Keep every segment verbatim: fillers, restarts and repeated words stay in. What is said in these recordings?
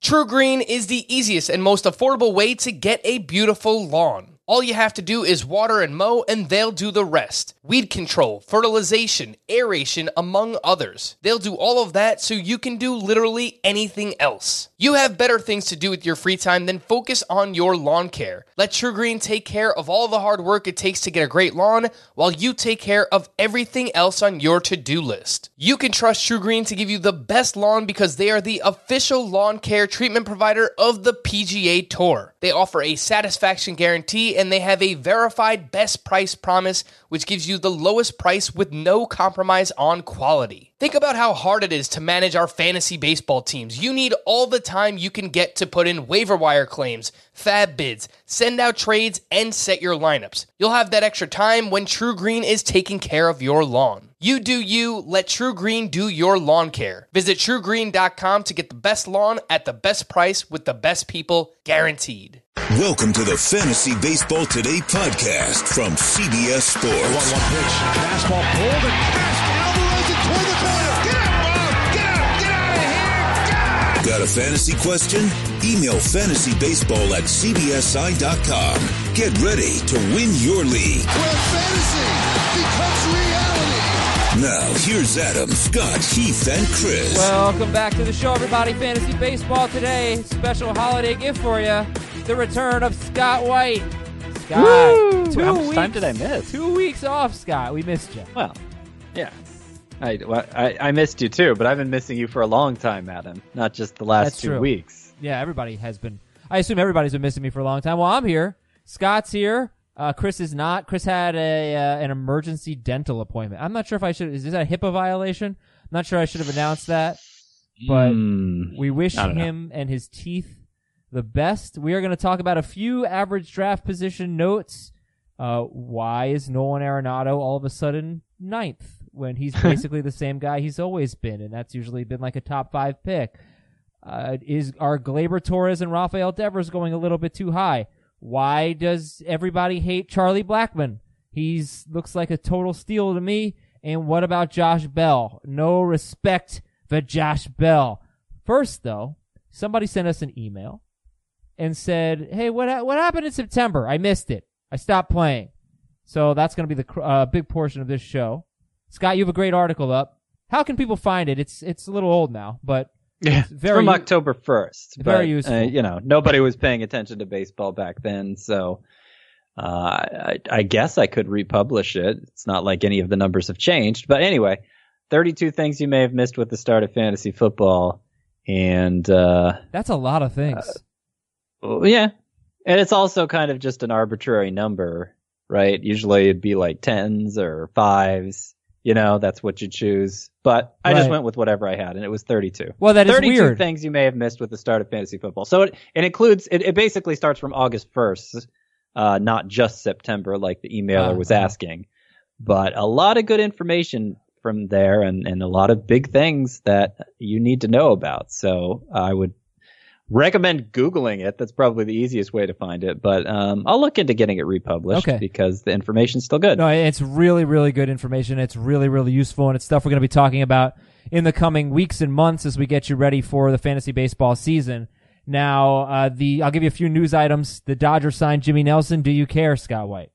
TruGreen is the easiest and most affordable way to get a beautiful lawn. All you have to do is water and mow, and they'll do the rest. Weed control, fertilization, aeration, among others. They'll do all of that so you can do literally anything else. You have better things to do with your free time than focus on your lawn care. Let TruGreen take care of all the hard work it takes to get a great lawn, while you take care of everything else on your to-do list. You can trust TruGreen to give you the best lawn because they are the official lawn care treatment provider of the P G A Tour. They offer a satisfaction guarantee, and they have a verified best price promise, which gives you the lowest price with no compromise on quality. Think about how hard it is to manage our fantasy baseball teams. You need all the time you can get to put in waiver wire claims, fab bids, send out trades, and set your lineups. You'll have that extra time when TruGreen is taking care of your lawn. You do you, let TruGreen do your lawn care. Visit True Green dot com to get the best lawn at the best price with the best people, guaranteed. Welcome to the Fantasy Baseball Today podcast from C B S Sports. one one pitch, fastball pulled and passed. Alvarez and toward the corner. Get out, Bob! Get out! Get out of here! God! Got a fantasy question? Email fantasybaseball at c b s i dot com. Get ready to win your league. Where fantasy becomes reality. Now, here's Adam, Scott, Heath, and Chris. Welcome back to the show, everybody. Fantasy Baseball Today. Special holiday gift for you. The return of Scott White. Scott, Woo! two How much weeks, time did I miss? Two weeks off, Scott. We missed you. Well, yeah. I, well, I, I missed you too, but I've been missing you for a long time, Adam. Not just the last That's two true. weeks. Yeah, everybody has been. I assume everybody's been missing me for a long time. Well, I'm here. Scott's here. Uh, Chris is not. Chris had a uh, an emergency dental appointment. I'm not sure if I should. Is that a HIPAA violation? I'm not sure I should have announced that. But Mm, we wish I don't know. him and his teeth the best. We are going to talk about a few average draft position notes. Uh, why is Nolan Arenado all of a sudden ninth when he's basically the same guy he's always been, and that's usually been like a top five pick? Uh, is are Gleyber Torres and Rafael Devers going a little bit too high? Why does everybody hate Charlie Blackmon? He's looks like a total steal to me. And what about Josh Bell? No respect for Josh Bell. First, though, somebody sent us an email and said, hey, what ha- what happened in September? I missed it. I stopped playing. So that's going to be the cr- uh, big portion of this show. Scott, you have a great article up. How can people find it? It's it's a little old now, but Yeah, it's very from October first. very but, useful. Uh, you know, nobody was paying attention to baseball back then, so uh, I, I guess I could republish it. It's not like any of the numbers have changed. But anyway, thirty-two things you may have missed with the start of fantasy football. And uh, That's a lot of things. Uh, well, yeah. And it's also kind of just an arbitrary number, right? Usually it'd be like tens or fives. You know, that's what you choose. But I just Right. went with whatever I had, and it was thirty-two. Well, that is thirty-two weird. things you may have missed with the start of fantasy football. So it, it includes, it, it basically starts from August first, uh, not just September like the emailer Uh, was uh-huh. asking. But a lot of good information from there, and, and a lot of big things that you need to know about. So I would recommend Googling it. That's probably the easiest way to find it. But um, I'll look into getting it republished Okay. because the information's still good. No, it's really, really good information. It's really, really useful, and it's stuff we're going to be talking about in the coming weeks and months as we get you ready for the fantasy baseball season. Now, uh, the I'll give you a few news items. The Dodgers signed Jimmy Nelson. Do you care, Scott White?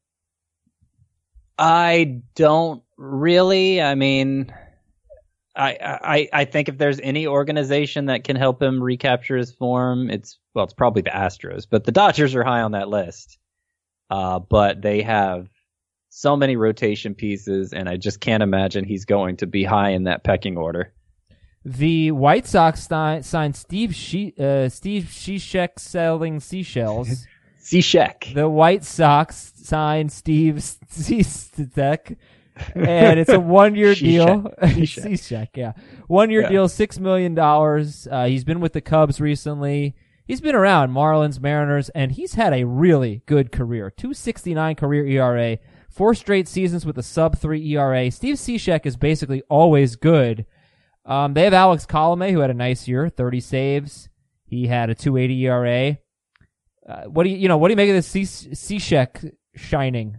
I don't really. I mean, I, I I think if there's any organization that can help him recapture his form, it's well, it's probably the Astros. But the Dodgers are high on that list. Uh, but they have so many rotation pieces, and I just can't imagine he's going to be high in that pecking order. The White Sox si- signed Steve she- uh, Steve Cishek selling seashells. Cishek. The White Sox signed Steve Cishek, and it's a one-year deal. Cishek. Cishek, yeah, one-year Yeah. deal, six million dollars. Uh, he's been with the Cubs recently. He's been around Marlins, Mariners, and he's had a really good career. two sixty-nine career E R A, four straight seasons with a sub three E R A. Steve Cishek is basically always good. Um, they have Alex Colomé, who had a nice year, thirty saves. He had a two eighty E R A. Uh, what do you, you know, what do you make of this Cishek shining?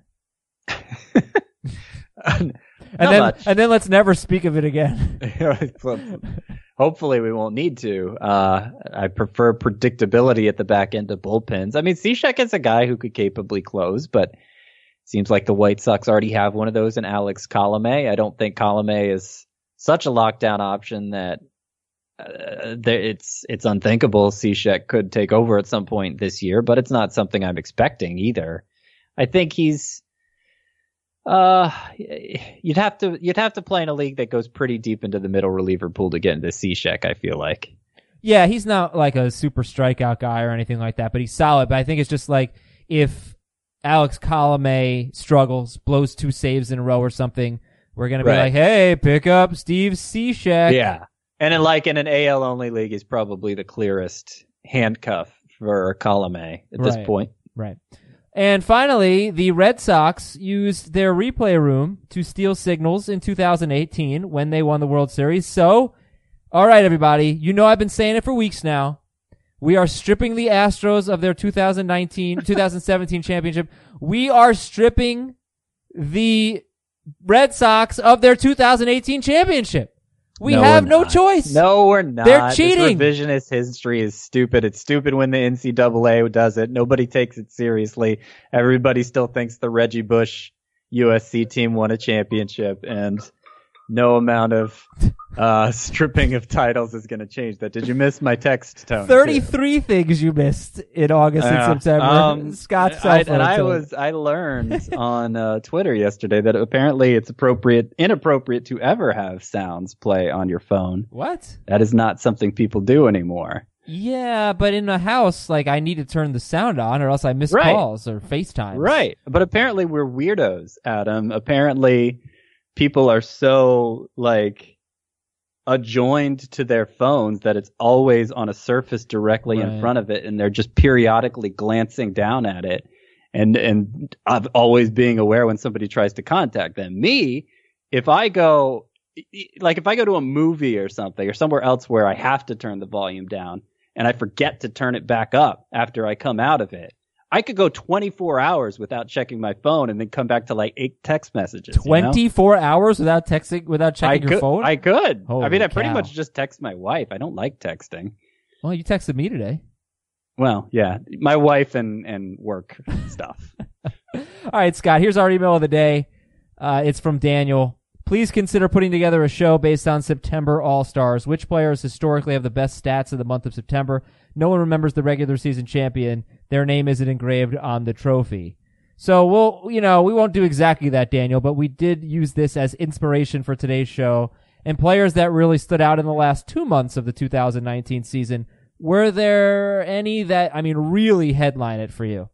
Not And then, much. and then let's never speak of it again. hopefully we won't need to. Uh, I prefer predictability at the back end of bullpens. I mean, Cishek is a guy who could capably close, but seems like the White Sox already have one of those in Alex Colomé. I don't think Colomé is such a lockdown option that uh, there, it's it's unthinkable Cishek could take over at some point this year, but it's not something I'm expecting either. I think he's uh you'd have to you'd have to play in a league that goes pretty deep into the middle reliever pool to get into Cishek, I feel like. Yeah, he's not like a super strikeout guy or anything like that, but he's solid. But I think it's just like if Alex Colomé struggles, blows two saves in a row or something, we're going to be Right. like, hey, pick up Steve Cishek. Yeah. And in like in an A L only league, he's probably the clearest handcuff for Colomé at this Right. point. Right. And finally, the Red Sox used their replay room to steal signals in two thousand eighteen when they won the World Series. So, all right, everybody, you know I've been saying it for weeks now. We are stripping the Astros of their two thousand nineteen, two thousand seventeen championship. We are stripping the Red Sox of their two thousand eighteen championship. We No, have we're no not. choice. No, we're not. They're cheating. This revisionist history is stupid. It's stupid when the N C double A does it. Nobody takes it seriously. Everybody still thinks the Reggie Bush U S C team won a championship, and no amount of uh, stripping of titles is going to change that. Did you miss my text, Tony? thirty-three things you missed in August and Yeah. September. Um, Scott's I, cell phone and I told- was I learned on uh, Twitter yesterday that apparently it's appropriate inappropriate to ever have sounds play on your phone. What? That is not something people do anymore. Yeah, but in a house, like, I need to turn the sound on or else I miss Right. calls or FaceTime. Right. But apparently we're weirdos, Adam. Apparently people are so like adjoined to their phones that it's always on a surface directly Right. in front of it, and they're just periodically glancing down at it and and of always being aware when somebody tries to contact them. Me, if I go like if I go to a movie or something or somewhere else where I have to turn the volume down and I forget to turn it back up after I come out of it, I could go twenty-four hours without checking my phone and then come back to like eight text messages. you know? twenty-four hours without texting, without checking I your could, phone? I could. I Holy mean, I pretty cow. much just text my wife. I don't like texting. Well, you texted me today. Well, yeah, my wife and, and work stuff. All right, Scott, here's our email of the day. Uh, it's from Daniel. Please consider putting together a show based on September All-Stars. Which players historically have the best stats in the month of September? No one remembers the regular season champion. Their name isn't engraved on the trophy. So we'll, you know, we won't do exactly that, Daniel, but we did use this as inspiration for today's show. And players that really stood out in the last two months of the two thousand nineteen season, were there any that, I mean, really headline it for you?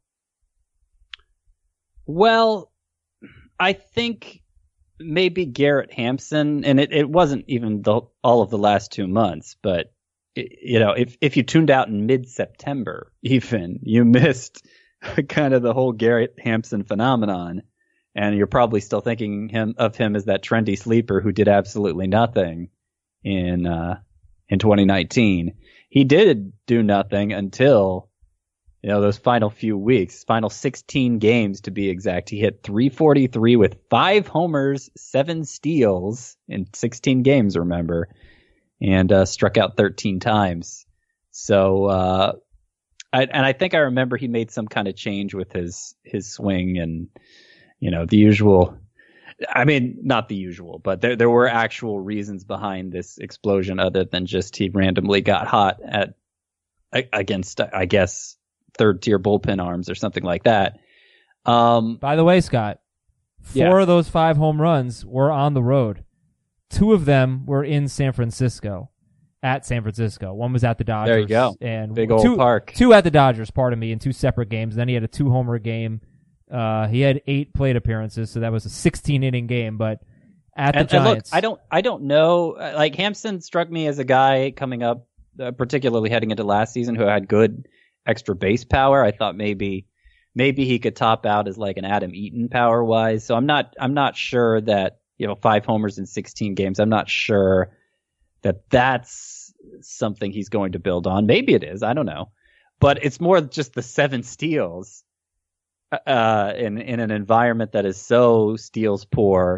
Well, I think maybe Garrett Hampson, and it, it wasn't even the, all of the last two months, but it, you know, if if you tuned out in mid-September, even you missed kind of the whole Garrett Hampson phenomenon, and you're probably still thinking him of him as that trendy sleeper who did absolutely nothing in uh, in twenty nineteen. He did do nothing until, you know, those final few weeks, final sixteen games to be exact. He hit three forty-three with five homers, seven steals in sixteen games, remember, and uh, struck out thirteen times. So, uh, I, and I think I remember he made some kind of change with his, his swing and, you know, the usual, I mean, not the usual, but there, there were actual reasons behind this explosion other than just he randomly got hot at, against, I guess, third tier bullpen arms or something like that. Um, By the way, Scott, four Yeah. of those five home runs were on the road. Two of them were in San Francisco, at San Francisco. One was at the Dodgers. There you go. And Big old two, park. Two at the Dodgers, pardon me, in two separate games. Then he had a two-homer game. Uh, he had eight plate appearances, so that was a sixteen-inning game. But at the and, and look, Giants, I don't, I don't know. uh, Like Hampson struck me as a guy coming up, uh, particularly heading into last season, who had good extra base power. I thought maybe, maybe he could top out as like an Adam Eaton power wise. So I'm not, I'm not sure that, you know, five homers in sixteen games. I'm not sure that that's something he's going to build on. Maybe it is. I don't know, but it's more just the seven steals, uh, in, in an environment that is so steals poor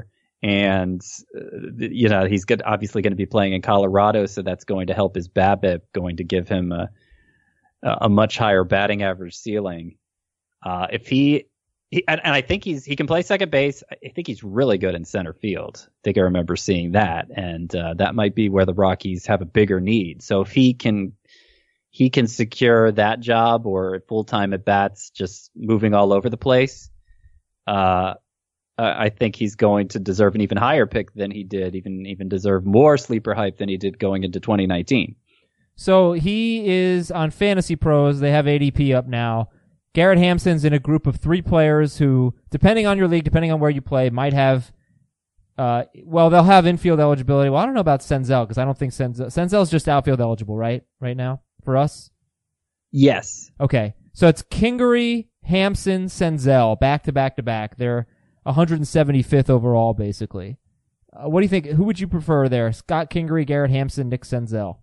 And, uh, you know, he's good, obviously going to be playing in Colorado, so that's going to help his BABIP, going to give him a, a much higher batting average ceiling. Uh, if he, he and, and I think he's he can play second base. I think he's really good in center field. I think I remember seeing that, and uh, that might be where the Rockies have a bigger need. So if he can he can secure that job or full time at bats, just moving all over the place, uh, I think he's going to deserve an even higher pick than he did, even even deserve more sleeper hype than he did going into twenty nineteen. So he is on Fantasy Pros. They have A D P up now. Garrett Hampson's in a group of three players who, depending on your league, depending on where you play, might have, uh, well, they'll have infield eligibility. Well, I don't know about Senzel because I don't think Senzel, Senzel's just outfield eligible, right? Right now for us? Yes. Okay. So it's Kingery, Hampson, Senzel, back to back to back. They're one hundred seventy-fifth overall, basically. Uh, what do you think? Who would you prefer there? Scott Kingery, Garrett Hampson, Nick Senzel?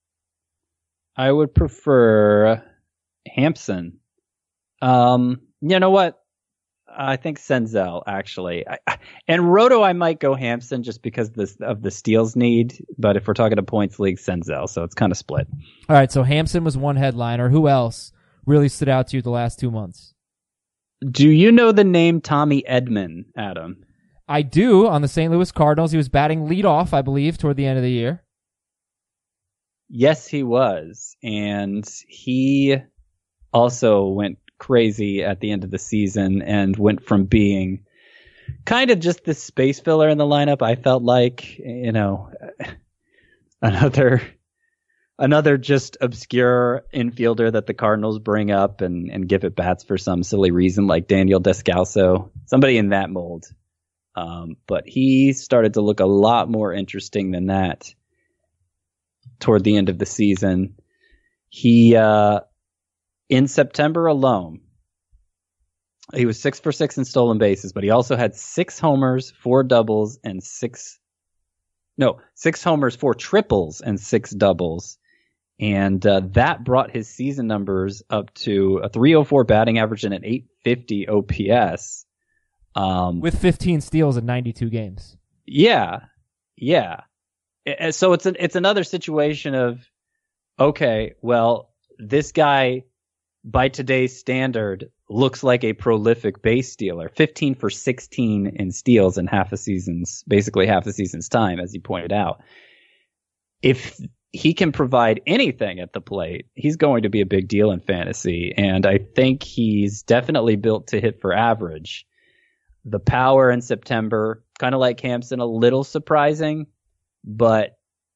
I would prefer Hampson. Um, you know what? I think Senzel, actually. I, I, and Roto, I might go Hampson just because this, of the steals need. But if we're talking a points league, Senzel. So it's kind of split. All right, so Hampson was one headliner. Who else really stood out to you the last two months? Do you know the name Tommy Edman, Adam? I do. On the Saint Louis Cardinals, he was batting leadoff, I believe, toward the end of the year. Yes, he was. And he also went crazy at the end of the season and went from being kind of just this space filler in the lineup. I felt like, you know, another another just obscure infielder that the Cardinals bring up and, and give at bats for some silly reason, like Daniel Descalso, somebody in that mold. Um, but he started to look a lot more interesting than that toward the end of the season. He, uh, in September alone, he was six for six in stolen bases, but he also had six homers, four doubles, and six, no, six homers, four triples, and six doubles. And uh, that brought his season numbers up to a three oh four batting average and an eight fifty O P S. Um, With fifteen steals in ninety-two games. Yeah, yeah. So it's an, it's another situation of, okay, well, this guy, by today's standard, looks like a prolific base stealer. fifteen for sixteen in steals in half a season's, basically half a season's time, as you pointed out. If he can provide anything at the plate, he's going to be a big deal in fantasy. And I think he's definitely built to hit for average. The power in September, kind of like Hampson, a little surprising, but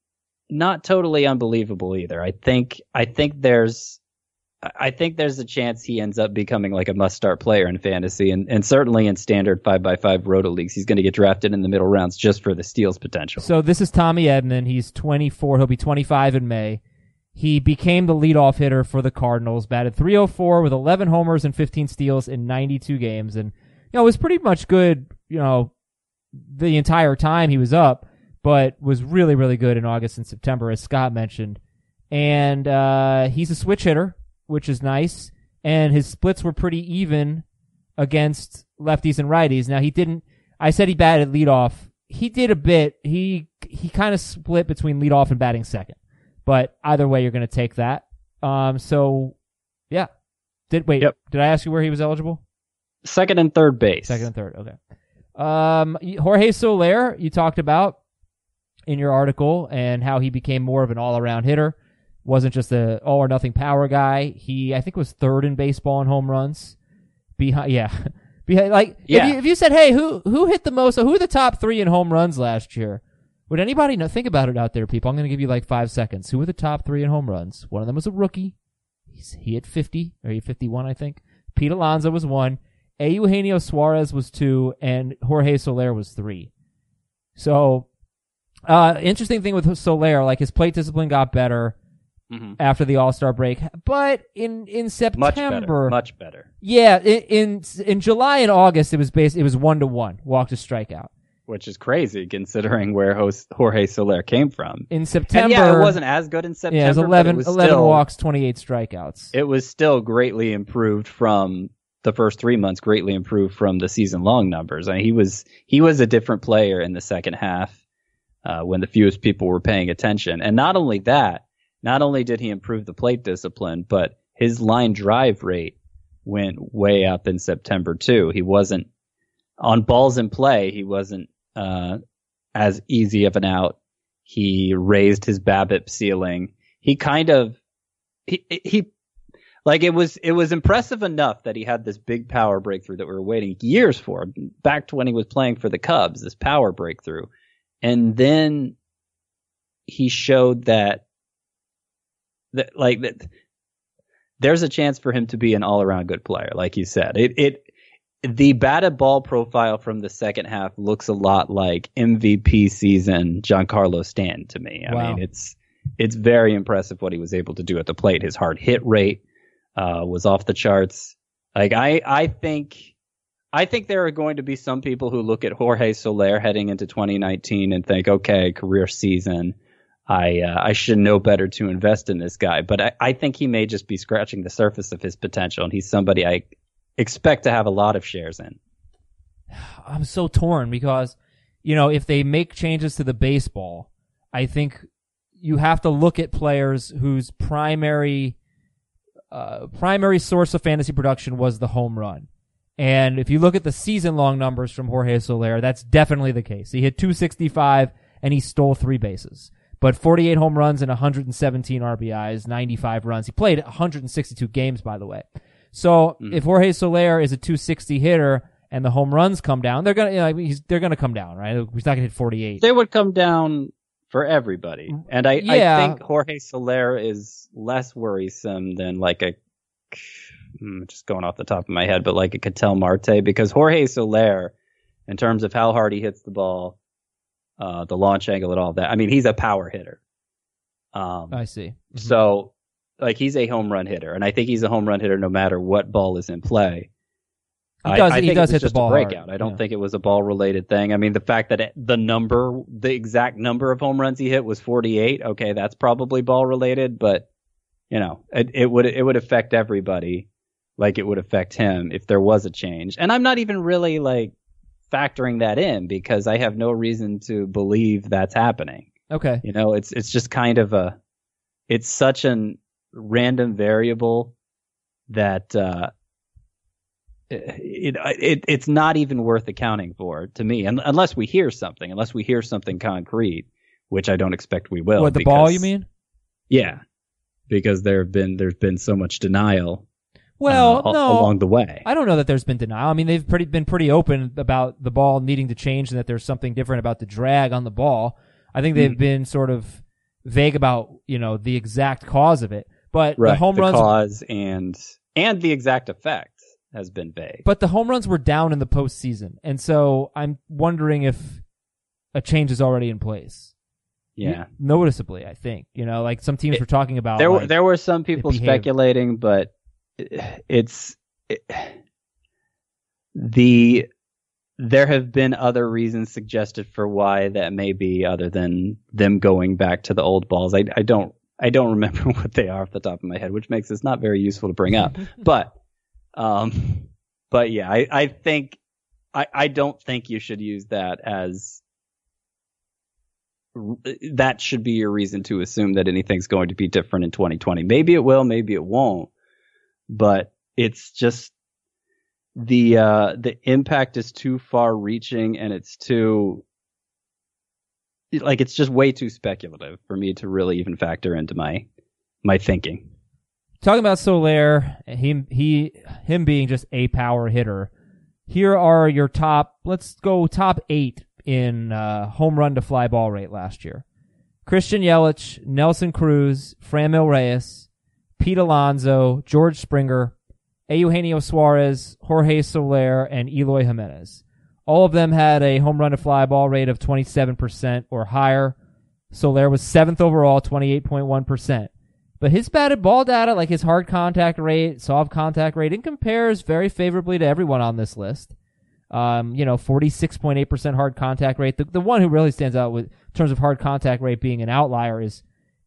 not totally unbelievable either. I think, I think there's, I think there's a chance he ends up becoming like a must-start player in fantasy, and, and certainly in standard five by five roto leagues, he's going to get drafted in the middle rounds just for the steals potential. So this is Tommy Edman. He's twenty-four. He'll be twenty-five in May. He became the leadoff hitter for the Cardinals, batted three oh four with eleven homers and fifteen steals in ninety-two games, and you know, it was pretty much good, you know, the entire time he was up, but was really, really good in August and September, as Scott mentioned. And uh, he's a switch hitter, which is nice, and his splits were pretty even against lefties and righties. Now, he didn't, I said he batted leadoff. He did a bit. He he kind of split between leadoff and batting second. But either way, you're going to take that. Um, so, yeah. Did Wait, yep. Did I ask you where he was eligible? Second and third base. Second and third, okay. Um, Jorge Soler, you talked about in your article, and how he became more of an all-around hitter. Wasn't just a all-or-nothing power guy. He, I think, was third in baseball in home runs. Behind, yeah. Behind, like, yeah. If, you, if you said, hey, who who hit the most, who are the top three in home runs last year? Would anybody know? Think about it out there, people. I'm going to give you like five seconds. Who were the top three in home runs? One of them was a rookie. He's, he hit fifty, or he hit fifty-one, I think. Pete Alonso was one. Eugenio Suarez was two, and Jorge Soler was three. So, uh, interesting thing with Soler, like his plate discipline got better mm-hmm. after the All-Star break, but in, in September, much better, much better. Yeah, in, in, in July and August, it was base, it was one to one, walk to strikeout. Which is crazy considering where Jorge Soler came from. In September. And yeah, it wasn't as good in September. Yeah, it was eleven, it was eleven still, walks, twenty-eight strikeouts. It was still greatly improved from the first three months greatly improved from the season long numbers. I mean, he was he was a different player in the second half uh, when the fewest people were paying attention. And not only that, not only did he improve the plate discipline, but his line drive rate went way up in September too. He wasn't on balls in play. He wasn't uh, as easy of an out. He raised his BABIP ceiling. He kind of he he like it was it was impressive enough that he had this big power breakthrough that we were waiting years for, back to when he was playing for the Cubs, this power breakthrough. And then he showed that that like that there's a chance for him to be an all-around good player, like you said. It it the batted ball profile from the second half looks a lot like M V P season Giancarlo Stanton to me. I Wow. mean, it's it's very impressive what he was able to do at the plate. His hard hit rate uh, was off the charts. Like I, I think, I think there are going to be some people who look at Jorge Soler heading into twenty nineteen and think, okay, career season. I uh, I should know better to invest in this guy. But I, I think he may just be scratching the surface of his potential, and he's somebody I expect to have a lot of shares in. I'm so torn because, you know, if they make changes to the baseball, I think you have to look at players whose primary uh, primary source of fantasy production was the home run. And if you look at the season-long numbers from Jorge Soler, that's definitely the case. He hit two sixty-five and he stole three bases. But forty-eight home runs and one hundred seventeen R B Is, ninety-five runs. He played one hundred sixty-two games, by the way. So mm. if Jorge Soler is a two sixty hitter and the home runs come down, they're gonna, you know, he's, they're gonna come down, right? He's not gonna hit forty-eight. They would come down for everybody, and I, yeah. I think Jorge Soler is less worrisome than like a, I'm just going off the top of my head, but like a Ketel Marte, because Jorge Soler, in terms of how hard he hits the ball, uh, the launch angle and all of that, I mean, he's a power hitter. Um, I see. Mm-hmm. So. Like, he's a home run hitter, and I think he's a home run hitter no matter what ball is in play. He does, I, I he think does it was hit just the ball a breakout. hard. I don't Yeah. think it was a ball-related thing. I mean, the fact that it, the number, the exact number of home runs he hit was forty-eight, okay, that's probably ball-related, but, you know, it, it would it would affect everybody like it would affect him if there was a change. And I'm not even really, like, factoring that in because I have no reason to believe that's happening. Okay. You know, it's it's just kind of a, it's such an random variable that uh, it, it it's not even worth accounting for to me, and unless we hear something, unless we hear something concrete, which I don't expect we will. What, the because, ball, you mean? Yeah, because there have been there's been so much denial. Well, uh, no, along the way. I don't know that there's been denial. I mean, they've pretty been pretty open about the ball needing to change and that there's something different about the drag on the ball. I think they've mm. been sort of vague about, you know, the exact cause of it. But right, the home the runs, cause and and the exact effect has been vague. But the home runs were down in the postseason, and so I'm wondering if a change is already in place. Yeah, noticeably, I think. You know, like some teams it, were talking about. There, like, there were some people speculating, but it's it, the. There have been other reasons suggested for why that may be, other than them going back to the old balls. I, I don't. I don't remember what they are off the top of my head, which makes this not very useful to bring up. but, um, but yeah, I, I think, I, I don't think you should use that as, that should be your reason to assume that anything's going to be different in twenty twenty. Maybe it will, maybe it won't, but it's just the, uh, the impact is too far reaching and it's too, like, it's just way too speculative for me to really even factor into my my thinking. Talking about Soler, him he him being just a power hitter. Here are your top. Let's go top eight in uh, home run to fly ball rate last year: Christian Yelich, Nelson Cruz, Franmil Reyes, Pete Alonso, George Springer, Eugenio Suarez, Jorge Soler, and Eloy Jimenez. All of them had a home run to fly ball rate of twenty-seven percent or higher. Soler was seventh overall, twenty-eight point one percent. But his batted ball data, like his hard contact rate, soft contact rate, it compares very favorably to everyone on this list. Um, you know, forty-six point eight percent hard contact rate. The, the one who really stands out with, in terms of hard contact rate being an outlier is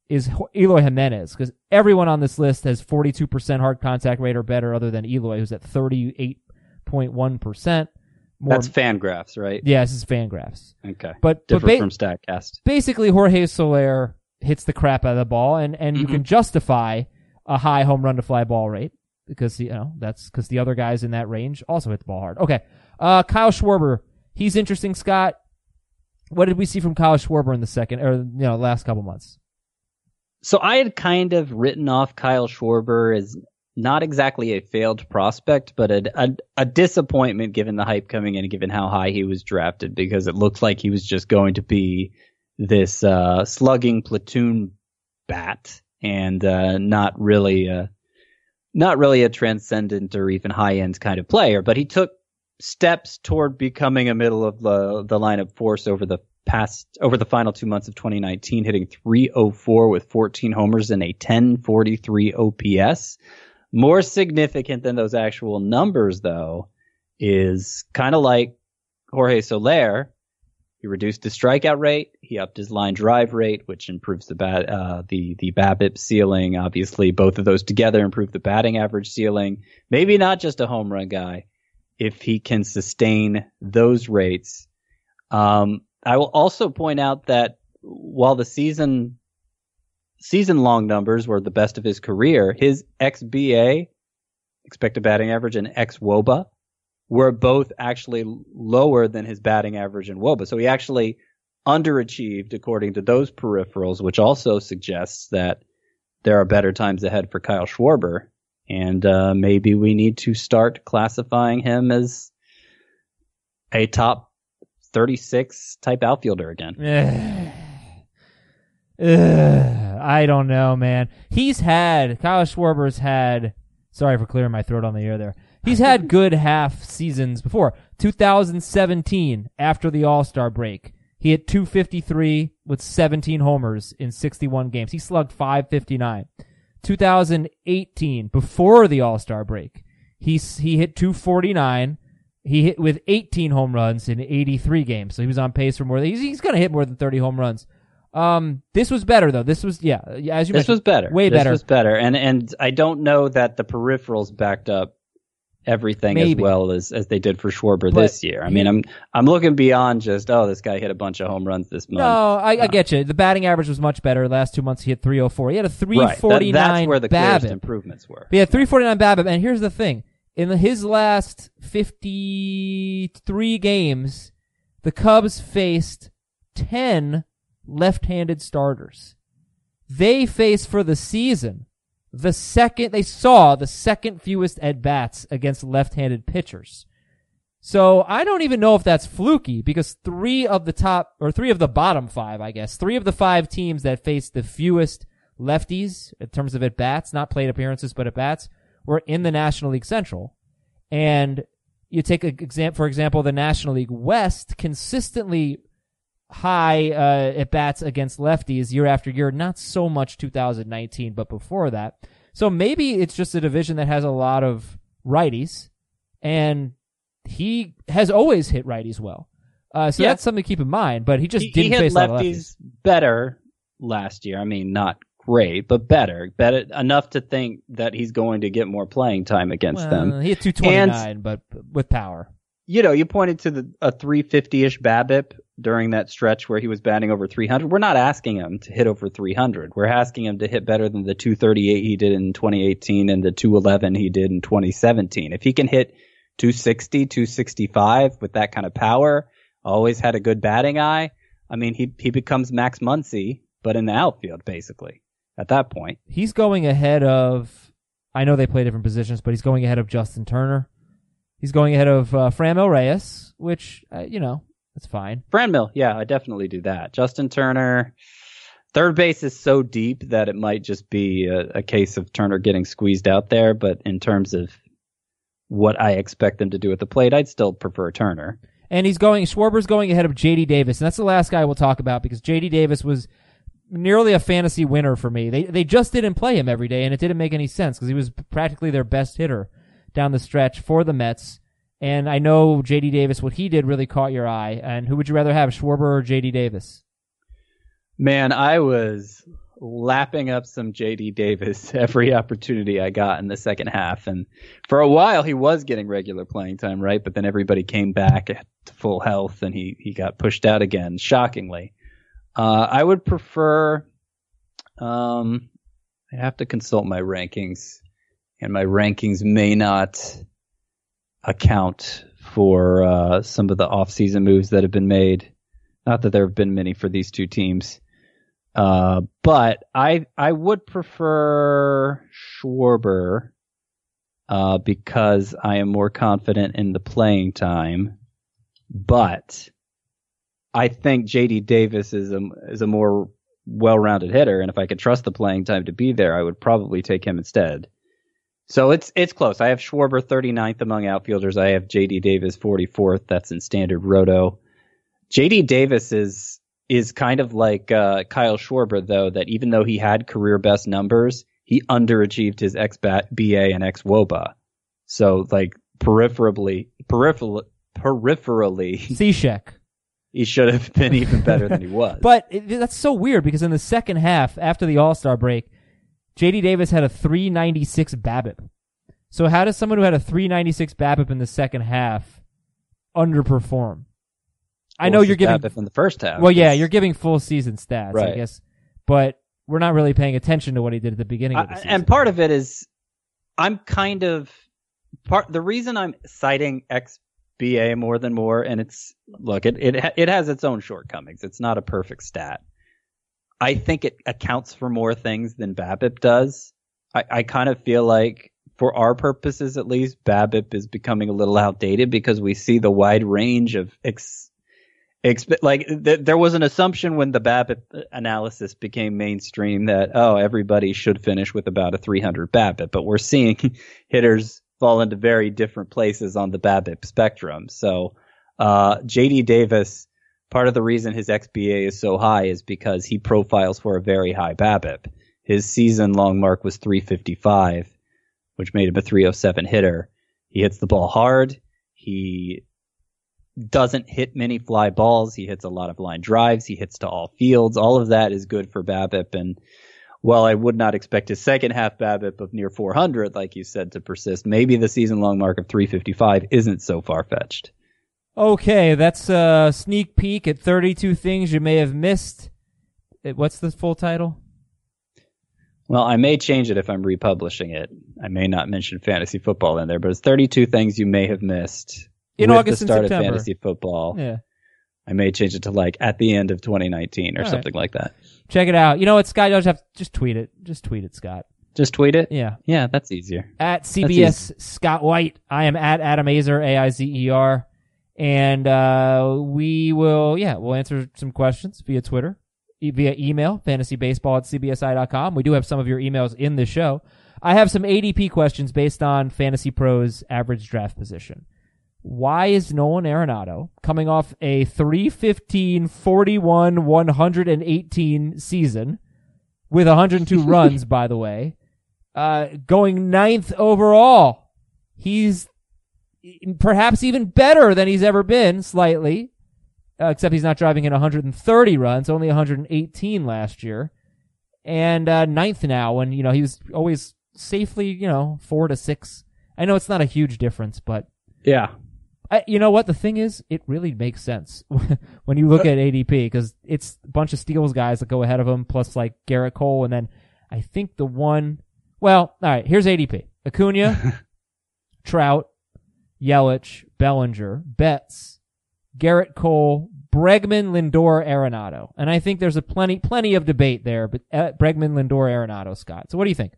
is Eloy Jimenez, because everyone on this list has forty-two percent hard contact rate or better other than Eloy, who's at thirty-eight point one percent. More, That's Fangraphs, right? Yeah, this is Fangraphs. Okay. But, Different but ba- from StatCast. Basically, Jorge Soler hits the crap out of the ball, and, and mm-hmm. you can justify a high home run to fly ball rate because, you know, that's because the other guys in that range also hit the ball hard. Okay. Uh, Kyle Schwarber. He's interesting, Scott. What did we see from Kyle Schwarber in the second, or, you know, last couple months? So I had kind of written off Kyle Schwarber as not exactly a failed prospect, but a, a, a disappointment given the hype coming in and given how high he was drafted, because it looked like he was just going to be this uh, slugging platoon bat and uh, not really a, not really a transcendent or even high-end kind of player. But he took steps toward becoming a middle of the, the lineup force over the past over the final two months of twenty nineteen, hitting three oh four with fourteen homers and a ten forty-three O P S. More significant than those actual numbers, though, is kind of like Jorge Soler. He reduced his strikeout rate. He upped his line drive rate, which improves the bat, uh, the the BABIP ceiling. Obviously, both of those together improve the batting average ceiling. Maybe not just a home run guy, if he can sustain those rates. Um, I will also point out that while the season season long numbers were the best of his career, his X B A, expected batting average, and X W O B A were both actually lower than his batting average and W O B A. So he actually underachieved according to those peripherals, which also suggests that there are better times ahead for Kyle Schwarber. And uh, maybe we need to start classifying him as a top thirty-six type outfielder again. Ugh, I don't know, man. He's had, Kyle Schwarber's had, sorry for clearing my throat on the air there. He's had good half seasons before. two thousand seventeen, after the All-Star break, he hit two fifty-three with seventeen homers in sixty-one games. He slugged five fifty-nine. two thousand eighteen, before the All-Star break, he, he hit two forty-nine. He hit with eighteen home runs in eighty-three games. So he was on pace for more than, he's, he's going to hit more than thirty home runs. Um, this was better though. This was, yeah, as you This was better. Way this better. This was better. And, and I don't know that the peripherals backed up everything Maybe. as well as, as they did for Schwarber But this year. I mean, I'm, I'm looking beyond just, oh, this guy hit a bunch of home runs this month. No, I, I get you. The batting average was much better. Last two months he hit three oh four. He had a three forty-nine right. that, that's where the clearest BABIP. improvements were. He had three forty-nine BABIP, and here's the thing. In the, his last fifty-three games, the Cubs faced ten left-handed starters. They faced for the season the second, they saw the second fewest at-bats against left-handed pitchers. So I don't even know if that's fluky, because three of the top, or three of the bottom five, I guess, three of the five teams that faced the fewest lefties in terms of at-bats, not plate appearances, but at-bats, were in the National League Central. And you take a exam, for example, the National League West, consistently high uh, at bats against lefties year after year. Not so much two thousand nineteen, but before that. So maybe it's just a division that has a lot of righties, and he has always hit righties well. Uh, so yeah. that's something to keep in mind. But he just he, didn't he hit face lefties, a lot of lefties better last year. I mean, not great, but better, better enough to think that he's going to get more playing time against well, them. He hit two twenty-nine, and, but with power. You know, you pointed to the a three fifty-ish BABIP during that stretch where he was batting over three hundred. We're not asking him to hit over three hundred. We're asking him to hit better than the two thirty-eight he did in twenty eighteen and the two eleven he did in twenty seventeen. If he can hit two sixty, two sixty-five with that kind of power, always had a good batting eye, I mean, he he becomes Max Muncy, but in the outfield, basically, at that point. He's going ahead of, I know they play different positions, but he's going ahead of Justin Turner. He's going ahead of uh, Franmil Reyes, which, uh, you know, that's fine. Franmil, yeah, I definitely do that. Justin Turner, third base is so deep that it might just be a, a case of Turner getting squeezed out there. But in terms of what I expect them to do at the plate, I'd still prefer Turner. And he's going, Schwarber's going ahead of J D Davis. And that's the last guy we'll talk about, because J D Davis was nearly a fantasy winner for me. They they just didn't play him every day, and it didn't make any sense because he was practically their best hitter down the stretch for the Mets. And I know J D Davis, what he did really caught your eye. And who would you rather have, Schwarber or J D Davis? Man, I was lapping up some J D Davis every opportunity I got in the second half. And for a while, he was getting regular playing time, right? But then everybody came back to full health, and he, he got pushed out again, shockingly. Uh, I would prefer um, – I have to consult my rankings, and my rankings may not account for uh, some of the offseason moves that have been made. Not that there have been many for these two teams. Uh, but I I would prefer Schwarber uh, because I am more confident in the playing time. But I think J D Davis is a is a more well-rounded hitter, and if I could trust the playing time to be there, I would probably take him instead. So it's it's close. I have Schwarber thirty-ninth among outfielders. I have J D Davis forty-fourth. That's in standard roto. J D Davis is is kind of like uh, Kyle Schwarber, though, that even though he had career best numbers, he underachieved his ex-B A and ex-WOBA. So, like, peripherally, peripherally, peripherally, C-Sheck. He should have been even better than he was. But it, that's so weird because in the second half, after the All-Star break, J D Davis had a three ninety-six BABIP. So how does someone who had a three ninety-six BABIP in the second half underperform? I know you're giving in the first half. Well, yeah, you're giving full season stats, right. I guess, but we're not really paying attention to what he did at the beginning of the season. I, and part of it is, I'm kind of part. The reason I'm citing ex-B A more than more, and it's look, it it it has its own shortcomings. It's not a perfect stat. I think it accounts for more things than BABIP does. I, I kind of feel like, for our purposes at least, BABIP is becoming a little outdated because we see the wide range of ex. Expe- like th- there was an assumption when the BABIP analysis became mainstream that, oh, everybody should finish with about a three hundred BABIP, but we're seeing hitters fall into very different places on the BABIP spectrum. So uh, J D Davis, part of the reason his ex-B A is so high is because he profiles for a very high BABIP. His season-long mark was three fifty-five, which made him a three oh seven hitter. He hits the ball hard. He doesn't hit many fly balls. He hits a lot of line drives. He hits to all fields. All of that is good for BABIP. And while I would not expect his second half BABIP of near four hundred, like you said, to persist, maybe the season long mark of three fifty-five isn't so far fetched. Okay, that's a sneak peek at thirty-two things you may have missed. What's the full title? Well, I may change it if I'm republishing it. I may not mention fantasy football in there, but it's thirty-two things you may have missed. In with August the start and September. of fantasy football. Yeah. I may change it to like at the end of twenty nineteen or All something right. like that. Check it out. You know what, Scott? You'll just have just tweet it. Just tweet it, Scott. Just tweet it? Yeah. Yeah, that's easier. At C B S Scott White. I am at Adam Azer, A I Z E R. And uh, we will, yeah, we'll answer some questions via Twitter, e- via email, fantasybaseball at c b s i dot com. We do have some of your emails in the show. I have some A D P questions based on Fantasy Pros average draft position. Why is Nolan Arenado, coming off a three fifteen, forty-one, one eighteen season, with one hundred two runs, by the way, uh, going ninth overall? He's perhaps even better than he's ever been, slightly, uh, except he's not driving in one hundred thirty runs, only one hundred eighteen last year, and uh, ninth now when, you know, he was always safely, you know, four to six. I know it's not a huge difference, but Yeah. I, you know what? The thing is, it really makes sense when you look at A D P because it's a bunch of steals guys that go ahead of him, plus like Garrett Cole, and then I think the one. Well, all right. Here's A D P: Acuna, Trout, Yelich, Bellinger, Betts, Garrett Cole, Bregman, Lindor, Arenado, and I think there's a plenty, plenty of debate there. But uh, Bregman, Lindor, Arenado, Scott. So what do you think?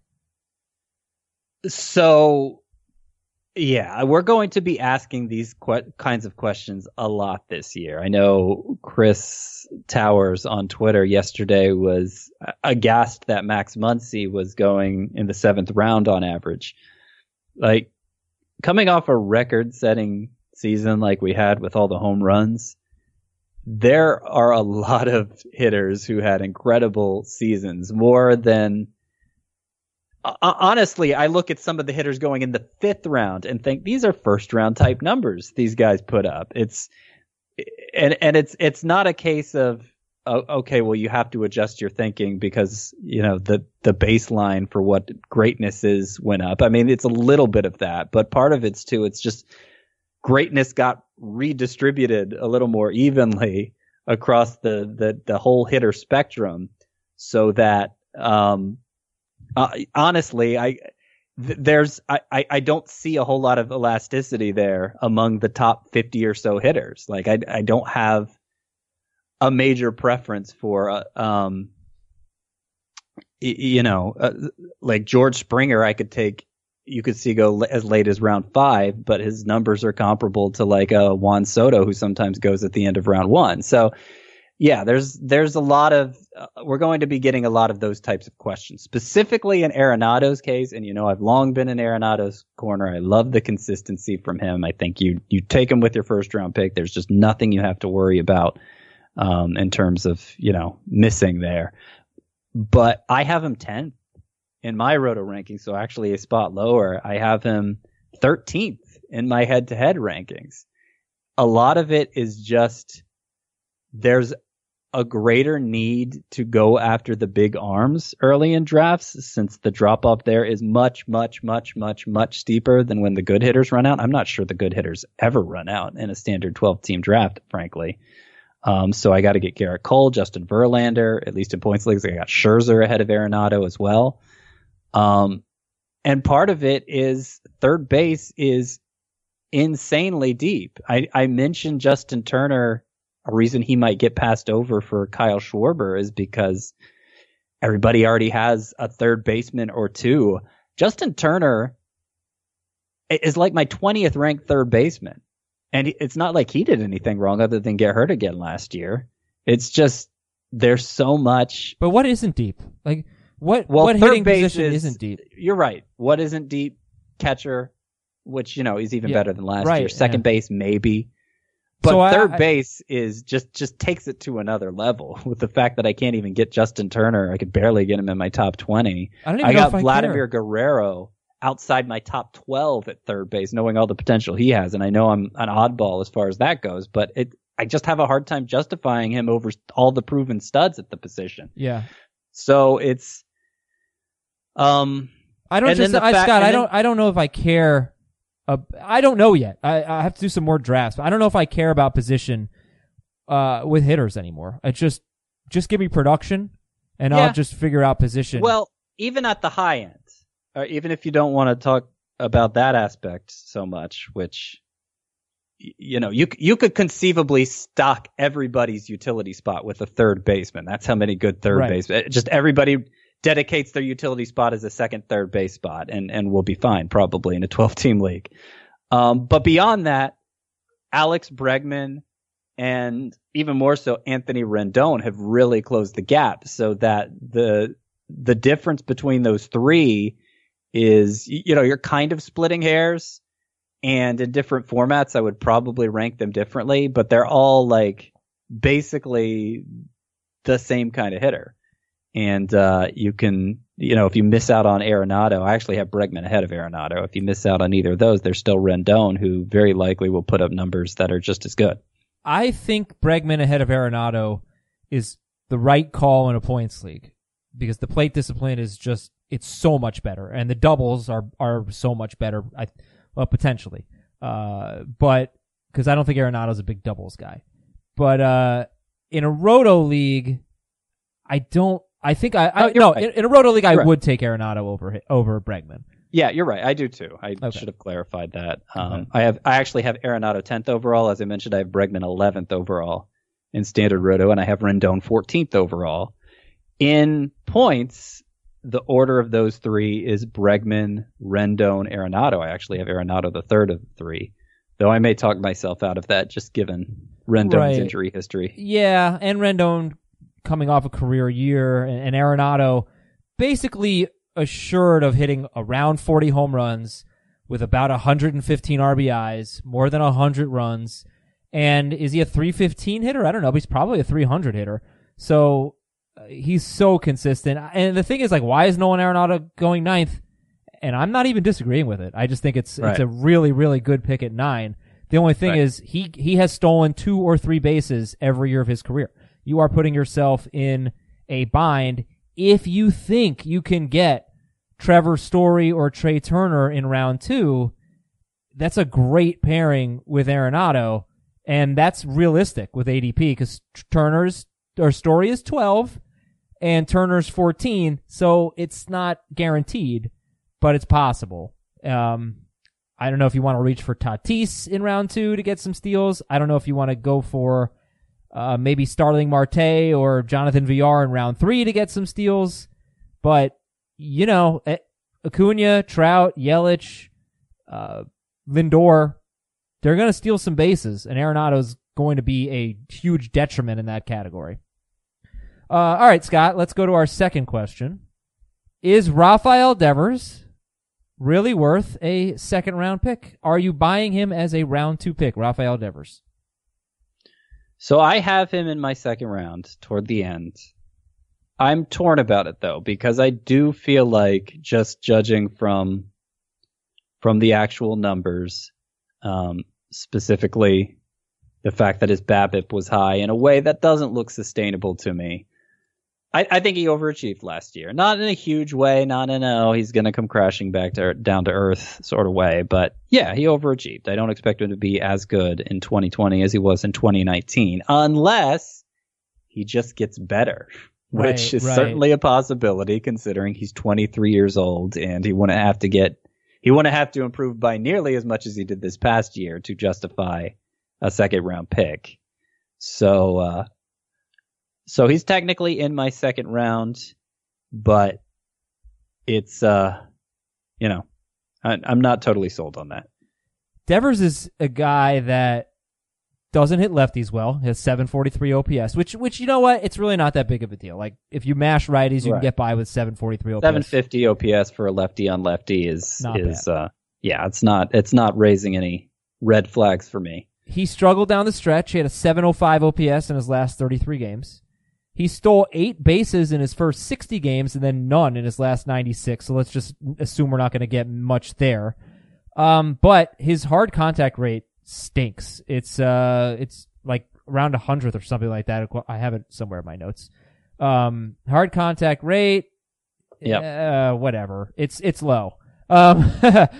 So. Yeah, we're going to be asking these qu- kinds of questions a lot this year. I know Chris Towers on Twitter yesterday was aghast that Max Muncy was going in the seventh round on average. Like, coming off a record-setting season like we had with all the home runs, there are a lot of hitters who had incredible seasons, more than... Honestly, I look at some of the hitters going in the fifth round and think these are first round type numbers these guys put up. It's and and it's it's not a case of oh, okay, well, you have to adjust your thinking because, you know, the, the baseline for what greatness is went up. I mean, it's a little bit of that, but part of it's too, it's just greatness got redistributed a little more evenly across the, the, the whole hitter spectrum so that, um, uh, honestly, I, th- there's, I, I, I don't see a whole lot of elasticity there among the top fifty or so hitters. Like I, I don't have a major preference for, uh, um, y- you know, uh, like George Springer, I could take, you could see go as late as round five, but his numbers are comparable to like a Juan Soto who sometimes goes at the end of round one. So yeah, there's, there's a lot of, uh, we're going to be getting a lot of those types of questions, specifically in Arenado's case. And, you know, I've long been in Arenado's corner. I love the consistency from him. I think you, you take him with your first round pick. There's just nothing you have to worry about, um, in terms of, you know, missing there. But I have him tenth in my roto ranking, so actually a spot lower. I have him thirteenth in my head-to-head rankings. A lot of it is just there's a greater need to go after the big arms early in drafts since the drop-off there is much, much, much, much, much steeper than when the good hitters run out. I'm not sure the good hitters ever run out in a standard twelve-team draft, frankly. Um, so I got to get Garrett Cole, Justin Verlander, at least in points leagues. I got Scherzer ahead of Arenado as well. Um, and part of it is third base is insanely deep. I, I mentioned Justin Turner. A reason he might get passed over for Kyle Schwarber is because everybody already has a third baseman or two. Justin Turner is like my twentieth ranked third baseman. And it's not like he did anything wrong other than get hurt again last year. It's just there's so much. But what isn't deep? Like what? Well, what third hitting base position is, isn't deep? You're right. What isn't deep? Catcher, which you know is even Yeah, better than last right, year. Second yeah. base, maybe. But So I- third I- base is just just takes it to another level with the fact that I can't even get Justin Turner. I could barely get him in my top twenty. I don't even I know got if I Vladimir care. Guerrero outside my top twelve at third base, knowing all the potential he has, and I know I'm an oddball as far as that goes, but it I just have a hard time justifying him over all the proven studs at the position. Yeah. So it's um I don't And just, then the I, fact- Scott, and I then- don't, I don't know if I care. Uh, I don't know yet. I, I have to do some more drafts. But I don't know if I care about position uh, with hitters anymore. I just, just give me production, and Yeah. I'll just figure out position. well, even at the high end, or even if you don't want to talk about that aspect so much, which y- you know, you you could conceivably stock everybody's utility spot with a third baseman. That's how many good third Right. basemen. Just everybody dedicates their utility spot as a second third base spot, and and we'll be fine probably in a twelve-team league. Um, but beyond that, Alex Bregman and even more so Anthony Rendon have really closed the gap, so that the the difference between those three is, you know, you're kind of splitting hairs, and in different formats, I would probably rank them differently, but they're all like basically the same kind of hitter. And, uh, you can, you know, if you miss out on Arenado, I actually have Bregman ahead of Arenado. If you miss out on either of those, there's still Rendon, who very likely will put up numbers that are just as good. I think Bregman ahead of Arenado is the right call in a points league because the plate discipline is just, it's so much better, and the doubles are, are so much better. I, well, potentially. Uh, but, cause I don't think Arenado's a big doubles guy, but, uh, in a roto league, I don't, I think I, I Oh, you're no, right. in, in a roto league, I You're right. would take Arenado over, over Bregman. Yeah, you're right. I do too. I Okay. should have clarified that. Um, Okay. I have, I actually have Arenado tenth overall. As I mentioned, I have Bregman eleventh overall in standard roto, and I have Rendon fourteenth overall. In points, the order of those three is Bregman, Rendon, Arenado. I actually have Arenado the third of the three, though I may talk myself out of that just given Rendon's Right. injury history. Yeah, and Rendon coming off a career year, and, and Arenado basically assured of hitting around forty home runs with about one hundred fifteen R B Is, more than one hundred runs. And is he a three fifteen hitter? I don't know, but he's probably a three hundred hitter. So uh, he's so consistent. And the thing is, like, why is Nolan Arenado going ninth? And I'm not even disagreeing with it. I just think it's Right. it's a really, really good pick at nine. The only thing Right. is he he has stolen two or three bases every year of his career. you are putting yourself in a bind. If you think you can get Trevor Story or Trey Turner in round two, that's a great pairing with Arenado, and that's realistic with A D P because Turner's or Story is twelve and Turner's fourteen, so it's not guaranteed, but it's possible. Um, I don't know if you want to reach for Tatis in round two to get some steals. I don't know if you want to go for uh, maybe Starling Marte or Jonathan Villar in round three to get some steals. But, you know, Acuna, Trout, Yelich, uh, Lindor, they're going to steal some bases, and Arenado's going to be a huge detriment in that category. Uh, all right, Scott, let's go to our second question. Is Rafael Devers really worth a second round pick? Are you buying him as a round two pick, Rafael Devers? So I have him in my second round toward the end. I'm torn about it though, because I do feel like just judging from from the actual numbers, um, specifically the fact that his BABIP was high in a way that doesn't look sustainable to me. I, I think he overachieved last year. Not in a huge way, not in a, oh, he's going to come crashing back to down to earth sort of way. But yeah, he overachieved. I don't expect him to be as good in twenty twenty as he was in twenty nineteen, unless he just gets better, which right, is right. certainly a possibility considering he's twenty-three years old and he wouldn't have to get, he wouldn't have to improve by nearly as much as he did this past year to justify a second round pick. So, uh, So he's technically in my second round, but it's, uh, you know, I, I'm not totally sold on that. Devers is a guy that doesn't hit lefties well. He has seven forty-three O P S, which, which you know what? It's really not that big of a deal. Like, if you mash righties, you right. can get by with seven forty-three O P S. seven fifty O P S for a lefty on lefty is, Not is bad. uh, yeah, it's not, it's not raising any red flags for me. He struggled down the stretch. He had a seven oh five O P S in his last thirty-three games. He stole eight bases in his first sixty games and then none in his last ninety-six. So let's just assume we're not going to get much there. Um, but his hard contact rate stinks. It's, uh, it's like around a hundredth or something like that. I have it somewhere in my notes. Um, hard contact rate. Yeah. Uh, whatever. It's, it's low. Um,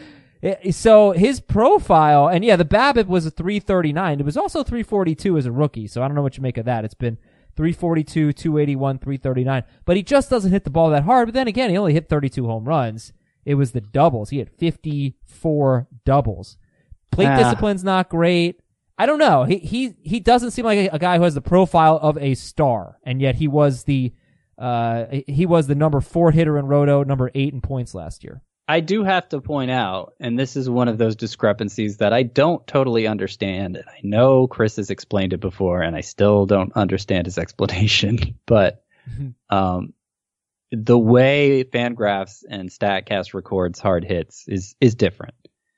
so his profile, and yeah, the BABIP was a three thirty-nine. It was also three forty-two as a rookie. So I don't know what you make of that. It's been three forty-two, two eighty-one, three thirty-nine. But he just doesn't hit the ball that hard. But then again, he only hit thirty-two home runs. It was the doubles. He had fifty-four doubles. Plate ah. discipline's not great. I don't know. He he he doesn't seem like a, a guy who has the profile of a star, and yet he was the uh he was the number four hitter in Roto, number eight in points last year. I do have to point out, and this is one of those discrepancies that I don't totally understand. And I know Chris has explained it before, and I still don't understand his explanation. But um, the way Fangraphs and StatCast records hard hits is is different.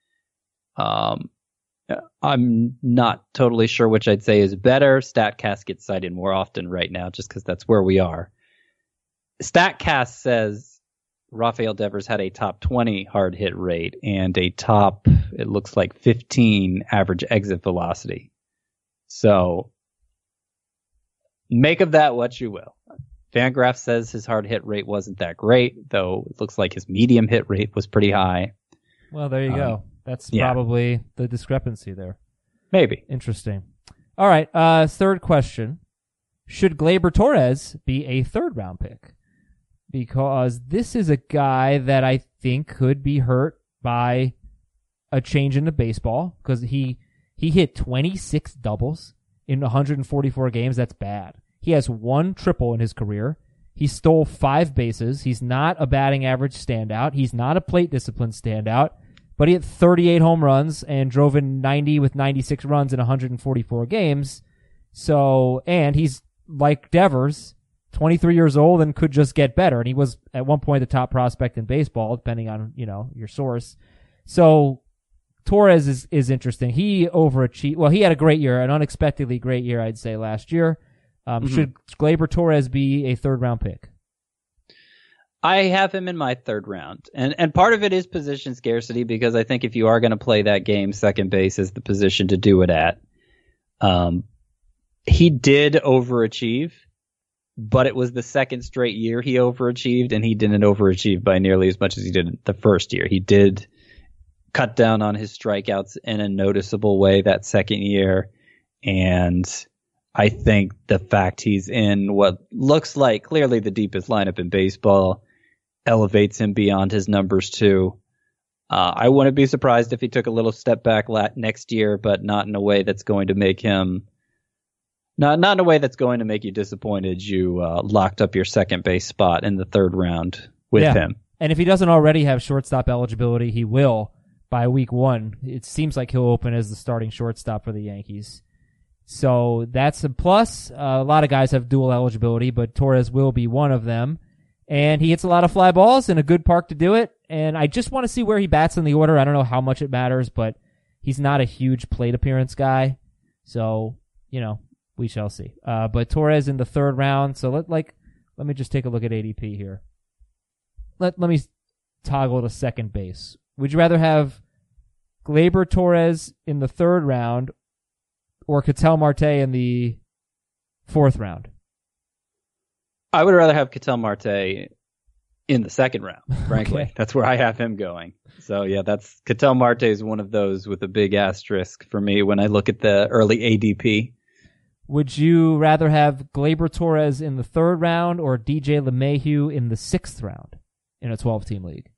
Um, I'm not totally sure which I'd say is better. StatCast gets cited more often right now, just because that's where we are. StatCast says Rafael Devers had a top twenty hard hit rate and a top, it looks like fifteen average exit velocity. So make of that what you will. Fangraph says his hard hit rate wasn't that great, though it looks like his medium hit rate was pretty high. Well, there you um, go. That's yeah. probably the discrepancy there. Maybe. Interesting. All right. Uh, third question. Should Gleyber Torres be a third round pick? Because this is a guy that I think could be hurt by a change in the baseball, because he he hit twenty-six doubles in one hundred forty-four games. That's bad. He has one triple in his career. He stole five bases. He's not a batting average standout. He's not a plate discipline standout, but he hit thirty-eight home runs and drove in ninety with ninety-six runs in one hundred forty-four games. So, and he's like Devers, twenty-three years old and could just get better. And he was at one point the top prospect in baseball, depending on, you know, your source. So Torres is, is interesting. He overachieved. Well, he had a great year, an unexpectedly great year, I'd say, last year. Um, mm-hmm. Should Gleyber Torres be a third round pick? I have him in my third round. And and part of it is position scarcity, because I think if you are going to play that game, second base is the position to do it at. Um, he did overachieve, but it was the second straight year he overachieved, and he didn't overachieve by nearly as much as he did the first year. He did cut down on his strikeouts in a noticeable way that second year, and I think the fact he's in what looks like clearly the deepest lineup in baseball elevates him beyond his numbers too. Uh, I wouldn't be surprised if he took a little step back la- next year, but not in a way that's going to make him not not in a way that's going to make you disappointed. You uh, locked up your second base spot in the third round with yeah. him. And if he doesn't already have shortstop eligibility, he will by week one. It seems like he'll open as the starting shortstop for the Yankees. So that's a plus. Uh, a lot of guys have dual eligibility, but Torres will be one of them. And he hits a lot of fly balls in a good park to do it. And I just want to see where he bats in the order. I don't know how much it matters, but he's not a huge plate appearance guy. So, you know, we shall see. Uh, but Torres in the third round. So let like let me just take a look at A D P here. Let let me toggle to second base. Would you rather have Gleyber Torres in the third round or Ketel Marte in the fourth round? I would rather have Ketel Marte in the second round, frankly. Okay. That's where I have him going. So, yeah, that's Ketel Marte is one of those with a big asterisk for me when I look at the early A D P. Would you rather have Gleyber Torres in the third round or D J LeMahieu in the sixth round in a twelve-team league?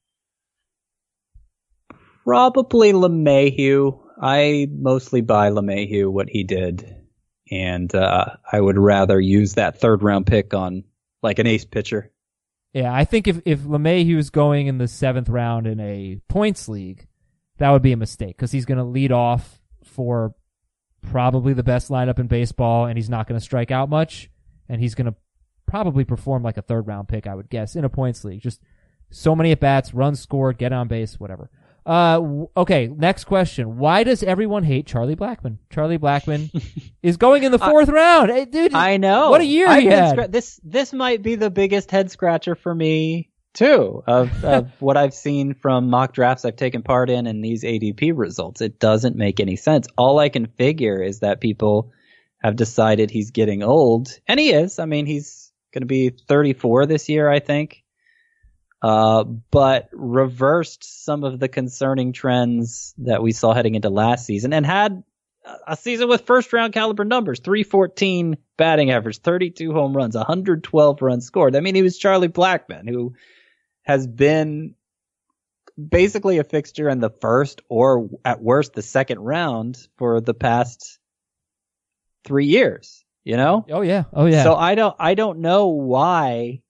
Probably LeMahieu. I mostly buy LeMahieu, what he did. And uh, I would rather use that third round pick on like an ace pitcher. Yeah, I think if, if LeMahieu is going in the seventh round in a points league, that would be a mistake because he's going to lead off for probably the best lineup in baseball, and he's not going to strike out much, and he's going to probably perform like a third round pick, I would guess, in a points league. Just so many at-bats, runs scored, get on base, whatever. Uh, w- okay, next question. Why does everyone hate Charlie Blackmon? Charlie Blackmon is going in the fourth I, round. Hey, dude, I know. What a year I've he had. Scra- this this might be the biggest head scratcher for me too of, of what I've seen from mock drafts I've taken part in and these A D P results. It doesn't make any sense. All I can figure is that people have decided he's getting old, and he is. I mean, he's going to be thirty-four this year, I think. Uh, but reversed some of the concerning trends that we saw heading into last season and had a season with first round caliber numbers, three fourteen batting average, thirty-two home runs, one hundred twelve runs scored. I mean, he was Charlie Blackmon, who has been basically a fixture in the first or at worst the second round for the past three years, you know? Oh yeah. Oh yeah. So I don't, I don't know why.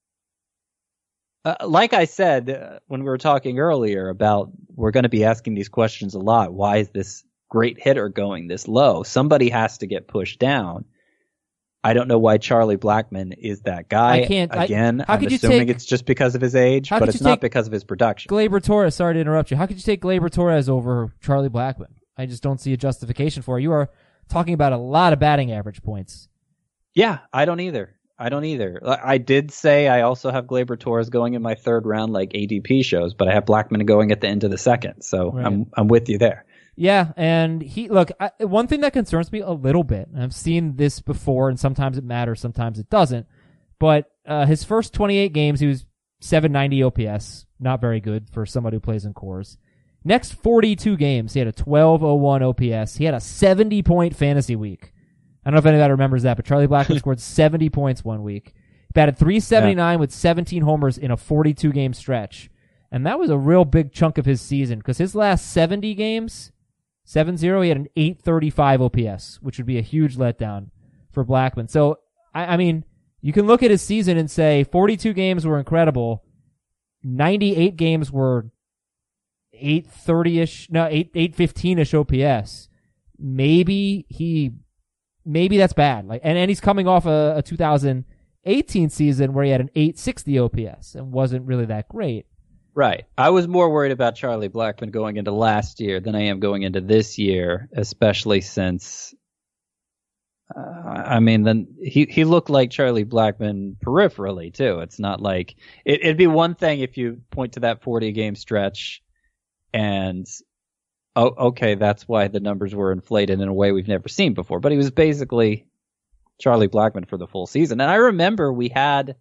Uh, like I said uh, when we were talking earlier about we're going to be asking these questions a lot. Why is this great hitter going this low? Somebody has to get pushed down. I don't know why Charlie Blackmon is that guy. I can't. Again, I, how I'm could you assuming take, it's just because of his age, but it's not because of his production. Gleyber Torres, sorry to interrupt you. How could you take Gleyber Torres over Charlie Blackmon? I just don't see a justification for it. You are talking about a lot of batting average points. Yeah, I don't either. I don't either. I did say I also have Gleyber Torres going in my third round like A D P shows, but I have Blackmon going at the end of the second. So right. I'm I'm with you there. Yeah, and he look, I, one thing that concerns me a little bit, and I've seen this before, and sometimes it matters, sometimes it doesn't, but uh, his first twenty-eight games, he was seven ninety O P S, not very good for somebody who plays in Coors. Next forty-two games, he had a twelve oh one O P S. He had a seventy-point fantasy week. I don't know if anybody remembers that, but Charlie Blackmon scored seventy points one week. He batted three seventy-nine yeah. with seventeen homers in a forty-two game stretch. And that was a real big chunk of his season, because his last seventy games, seven zero, he had an eight thirty-five O P S, which would be a huge letdown for Blackmon. So, I, I mean, you can look at his season and say forty-two games were incredible, ninety-eight games were eight thirty-ish, no, eight fifteen-ish O P S. Maybe he... Maybe that's bad. Like, and, and he's coming off a, a two thousand eighteen season where he had an eight sixty O P S and wasn't really that great. Right. I was more worried about Charlie Blackmon going into last year than I am going into this year, especially since, uh, I mean, then he, he looked like Charlie Blackmon peripherally too. It's not like it, it'd be one thing if you point to that forty game stretch and oh, okay, that's why the numbers were inflated in a way we've never seen before. But he was basically Charlie Blackmon for the full season. And I remember we had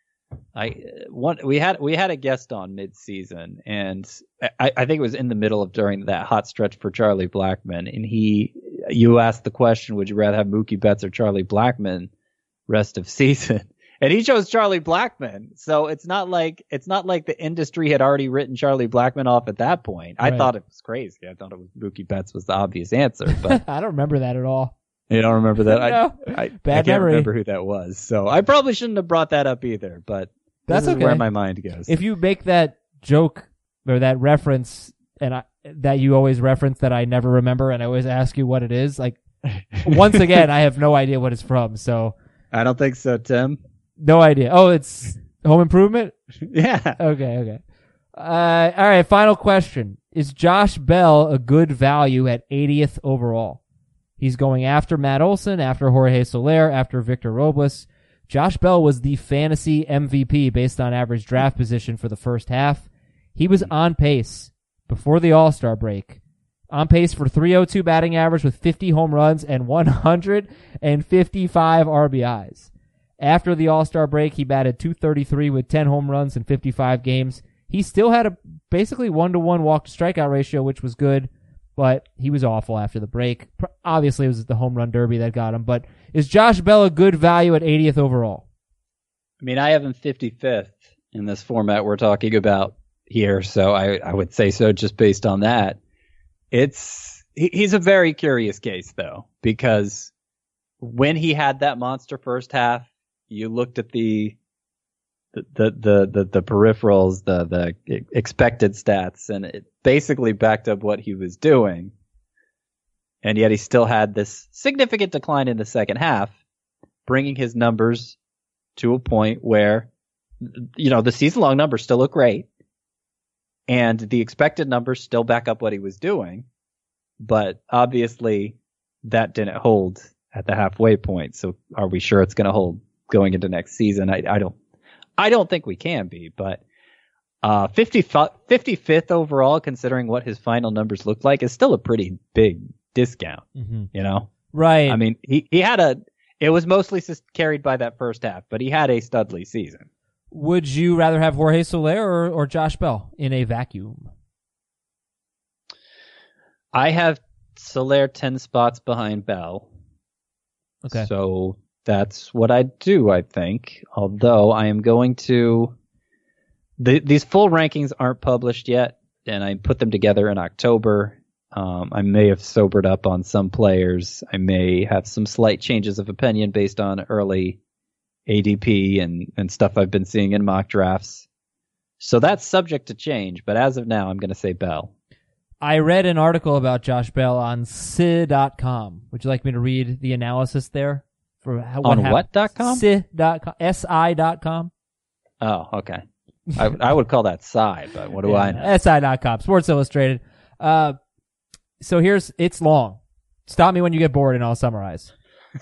I one we had we had a guest on mid-season, and I, I think it was in the middle of during that hot stretch for Charlie Blackmon, and he you asked the question, would you rather have Mookie Betts or Charlie Blackmon rest of season? And he chose Charlie Blackmon. So it's not like it's not like the industry had already written Charlie Blackmon off at that point. I Right. thought it was crazy. I thought it was Mookie Betts was the obvious answer, but I don't remember that at all. you don't remember that? No. I, I, Bad I can't memory. remember who that was. So I probably shouldn't have brought that up either, but That's this is okay. where my mind goes. If you make that joke or that reference, and I, that you always reference that I never remember, and I always ask you what it is, like once again, I have no idea what it's from. So I don't think so, Tim. no idea. Oh, it's Home Improvement. Yeah. Okay, okay. Uh, all right. Final question: is Josh Bell a good value at eightieth overall? He's going after Matt Olson, after Jorge Soler, after Victor Robles. Josh Bell was the fantasy M V P based on average draft position for the first half. He was on pace before the All-Star break. On pace for three oh two batting average with fifty home runs and one hundred fifty-five R B Is. After the All-Star break, he batted two thirty-three with ten home runs in fifty-five games. He still had a basically one-to-one walk-to-strikeout ratio, which was good, but he was awful after the break. Obviously, it was the home run derby that got him, but is Josh Bell a good value at eightieth overall? I mean, I have him fifty-fifth in this format we're talking about here, so I, I would say so just based on that. It's he, he's a very curious case, though, because when he had that monster first half, you looked at the the the the, the, the peripherals, the the expected stats, and it basically backed up what he was doing. And yet he still had this significant decline in the second half, bringing his numbers to a point where, you know, the season-long numbers still look great, and the expected numbers still back up what he was doing, but obviously that didn't hold at the halfway point. So are we sure it's going to hold going into next season? I, I don't, I don't think we can be, but uh, fifty-fifth overall, considering what his final numbers look like, is still a pretty big discount. Mm-hmm. You know, Right. I mean, he, he had a, it was mostly sus- carried by that first half, but he had a studly season. Would you rather have Jorge Soler or, or Josh Bell in a vacuum? I have Soler ten spots behind Bell. Okay. So that's what I do, I think. Although I am going to, the, these full rankings aren't published yet, and I put them together in October. Um, I may have sobered up on some players. I may have some slight changes of opinion based on early A D P and, and stuff I've been seeing in mock drafts. So that's subject to change, but as of now, I'm going to say Bell. I read an article about Josh Bell on S I dot com. Would you like me to read the analysis there? For how, what On happened? what dot com? S I dot com. S I dot com. Oh, okay. I, I would call that Psy, but what do I know? S I dot com. Sports Illustrated. Uh, so here's, it's long. Stop me when you get bored and I'll summarize.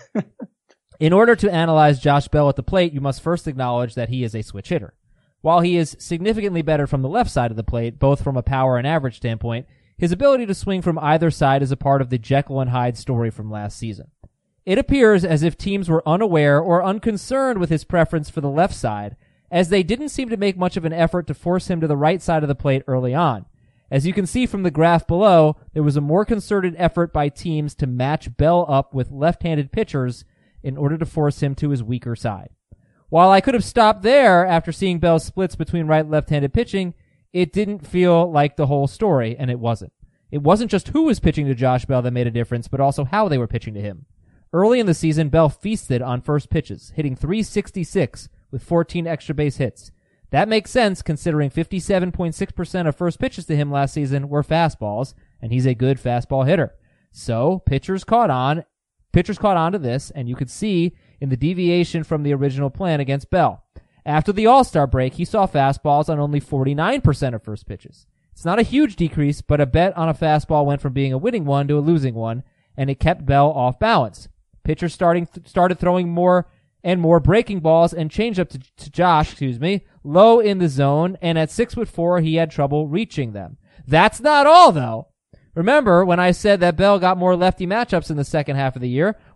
In order to analyze Josh Bell at the plate, you must first acknowledge that he is a switch hitter. While he is significantly better from the left side of the plate, both from a power and average standpoint, his ability to swing from either side is a part of the Jekyll and Hyde story from last season. It appears as if teams were unaware or unconcerned with his preference for the left side, as they didn't seem to make much of an effort to force him to the right side of the plate early on. As you can see from the graph below, there was a more concerted effort by teams to match Bell up with left-handed pitchers in order to force him to his weaker side. While I could have stopped there after seeing Bell's splits between right and left-handed pitching, it didn't feel like the whole story, and it wasn't. It wasn't just who was pitching to Josh Bell that made a difference, but also how they were pitching to him. Early in the season, Bell feasted on first pitches, hitting three sixty-six with fourteen extra base hits. That makes sense considering fifty-seven point six percent of first pitches to him last season were fastballs, and he's a good fastball hitter. So, pitchers caught on, pitchers caught on to this, and you could see in the deviation from the original plan against Bell. After the All-Star break, he saw fastballs on only forty-nine percent of first pitches. It's not a huge decrease, but a bet on a fastball went from being a winning one to a losing one, and it kept Bell off balance. Pitchers starting th- started throwing more and more breaking balls and changeup to, to Josh, excuse me, low in the zone, and at six foot four, he had trouble reaching them. That's not all, though. Remember when I said that Bell got more lefty matchups in the second half of the year? Well,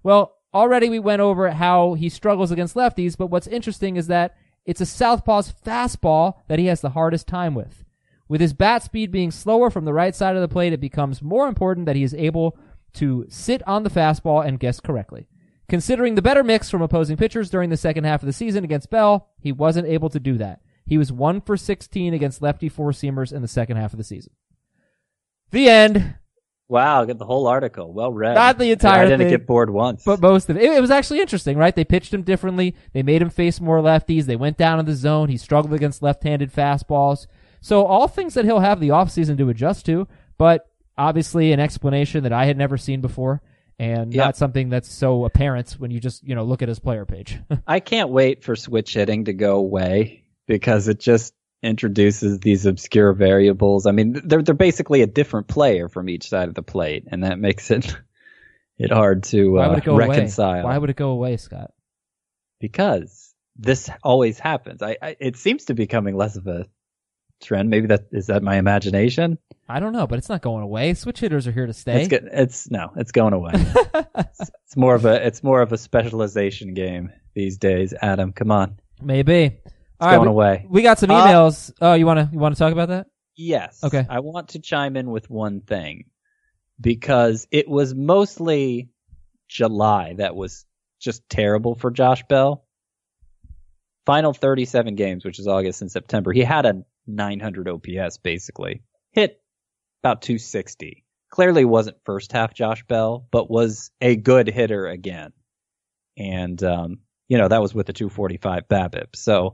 already we went over how he struggles against lefties, but what's interesting is that it's a southpaw's fastball that he has the hardest time with. With his bat speed being slower from the right side of the plate, it becomes more important that he is able to sit on the fastball and guess correctly. Considering the better mix from opposing pitchers during the second half of the season against Bell, he wasn't able to do that. He was one for sixteen against lefty four-seamers in the second half of the season. The end. Wow, get the whole article. Well read. Not the entire I didn't thing, get bored once. but most of it. it. It was actually interesting, right? They pitched him differently. They made him face more lefties. They went down in the zone. He struggled against left-handed fastballs. So all things that he'll have the offseason to adjust to, but obviously an explanation that I had never seen before. And Yep. not something that's so apparent when you just, you know, look at his player page. I can't wait for switch hitting to go away because it just introduces these obscure variables. I mean, they're they're basically a different player from each side of the plate, and that makes it it hard to Why would uh, it go reconcile. away? Why would it go away, Scott? Because this always happens. I, I it seems to be becoming less of a trend. Maybe that is that my imagination. I don't know, but it's not going away. Switch hitters are here to stay. It's good. It's no, it's going away. it's, it's more of a it's more of a specialization game these days. Adam, come on, it's Maybe. All right, going we, away. we got some Uh, emails. oh, you want to you want to talk about that? Yes. Okay. I want to chime in with one thing because it was mostly July that was just terrible for Josh Bell. Final thirty-seven games, which is August and September, he had a nine hundred O P S basically. Hit about two sixty. Clearly wasn't first half Josh Bell, but was a good hitter again. And, um, you know, that was with the two forty-five BABIP. So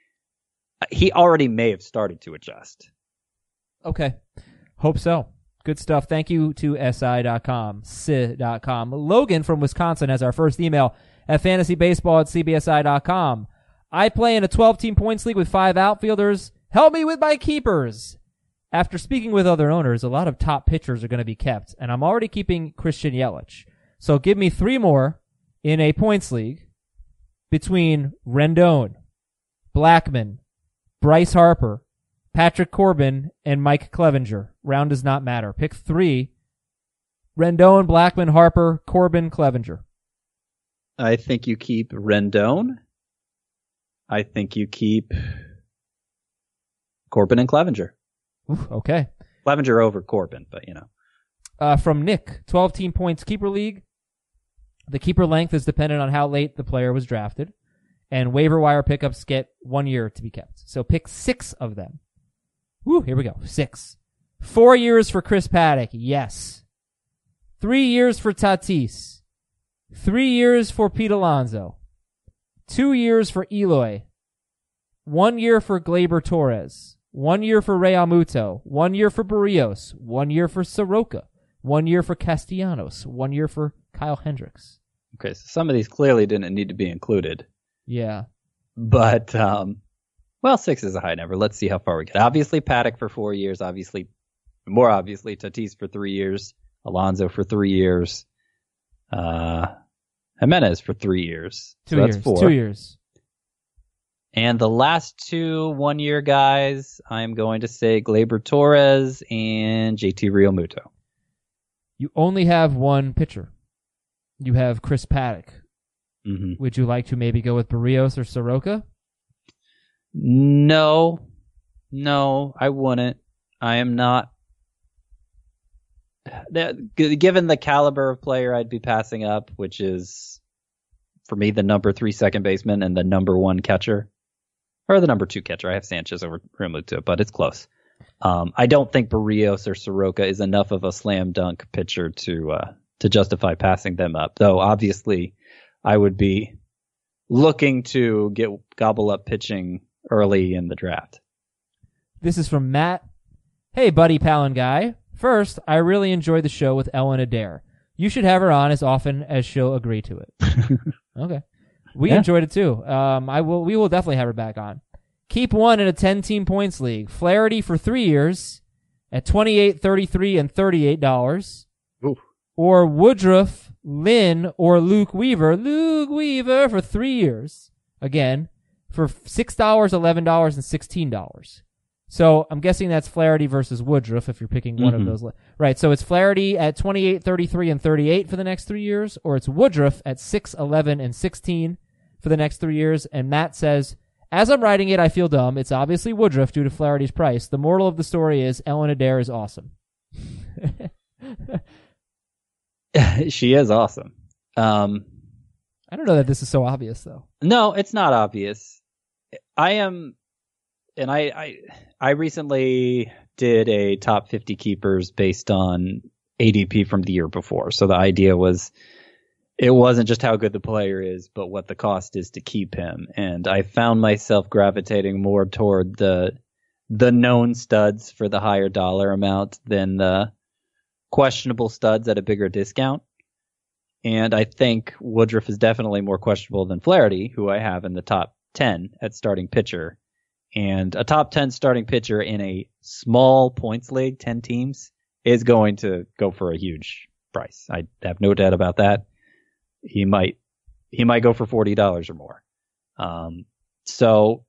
he already may have started to adjust. Okay. Hope so. Good stuff. Thank you to S I dot com, S I dot com. Logan from Wisconsin has our first email at fantasybaseball at C B S I dot com. I play in a twelve-team points league with five outfielders. Help me with my keepers. After speaking with other owners, a lot of top pitchers are going to be kept, and I'm already keeping Christian Yelich. So give me three more in a points league between Rendon, Blackman, Bryce Harper, Patrick Corbin, and Mike Clevinger. Round does not matter. Pick three. Rendon, Blackman, Harper, Corbin, Clevinger. I think you keep Rendon. I think you keep Corbin and Clevinger. Ooh, okay. Clevinger over Corbin, but you know. Uh, from Nick, twelve-team points keeper league. The keeper length is dependent on how late the player was drafted, and waiver wire pickups get one year to be kept. So pick six of them. Woo, here we go. Six. Four years for Chris Paddock. Yes. Three years for Tatis. Three years for Pete Alonso. Two years for Eloy. One year for Gleyber Torres. One year for Real Muto. One year for Barrios. One year for Soroka. One year for Castellanos. One year for Kyle Hendricks. Okay, so some of these clearly didn't need to be included. Yeah. But, um, well, six is a high number. Let's see how far we get. Obviously, Paddock for four years. Obviously, more obviously, Tatis for three years. Alonso for three years. Uh, Jimenez for three years. Two so years. that's four. Two years. And the last two one-year guys, I'm going to say Gleyber Torres and J T Realmuto. You only have one pitcher. You have Chris Paddock. Mm-hmm. Would you like to maybe go with Barrios or Soroka? No, no, I wouldn't. I am not. That, given the caliber of player I'd be passing up, which is, for me, the number three second baseman and the number one catcher, or the number two catcher. I have Sanchez over Realmuto, but it's close. Um, I don't think Barrios or Soroka is enough of a slam dunk pitcher to uh, to justify passing them up. Though obviously, I would be looking to get gobble up pitching early in the draft. This is from Matt. Hey, buddy, pal and guy. First, I really enjoyed the show with Ellen Adair. You should have her on as often as she'll agree to it. Okay. We Yeah. enjoyed it too. Um, I will. We will definitely have her back on. Keep one in a ten-team points league. Flaherty for three years at twenty-eight, thirty-three, and thirty-eight dollars. Ooh. Or Woodruff, Lynn, or Luke Weaver. Luke Weaver for three years. Again, for six dollars, eleven dollars, and sixteen dollars. So I'm guessing that's Flaherty versus Woodruff if you're picking one Mm-hmm. of those. Li- right. So it's Flaherty at twenty-eight, thirty-three, and thirty-eight for the next three years, or it's Woodruff at six, eleven, and sixteen for the next three years. And Matt says, as I'm writing it, I feel dumb. It's obviously Woodruff due to Flaherty's price. The moral of the story is Ellen Adair is awesome. She is awesome. Um, I don't know that this is so obvious, though. no, it's not obvious. I am, and I, I, I recently did a top fifty keepers based on A D P from the year before. So the idea was, it wasn't just how good the player is, but what the cost is to keep him. And I found myself gravitating more toward the, the known studs for the higher dollar amount than the questionable studs at a bigger discount. And I think Woodruff is definitely more questionable than Flaherty, who I have in the top ten at starting pitcher. And a top ten starting pitcher in a small points league, ten teams, is going to go for a huge price. I have no doubt about that. He might, he might go for forty dollars or more. Um, so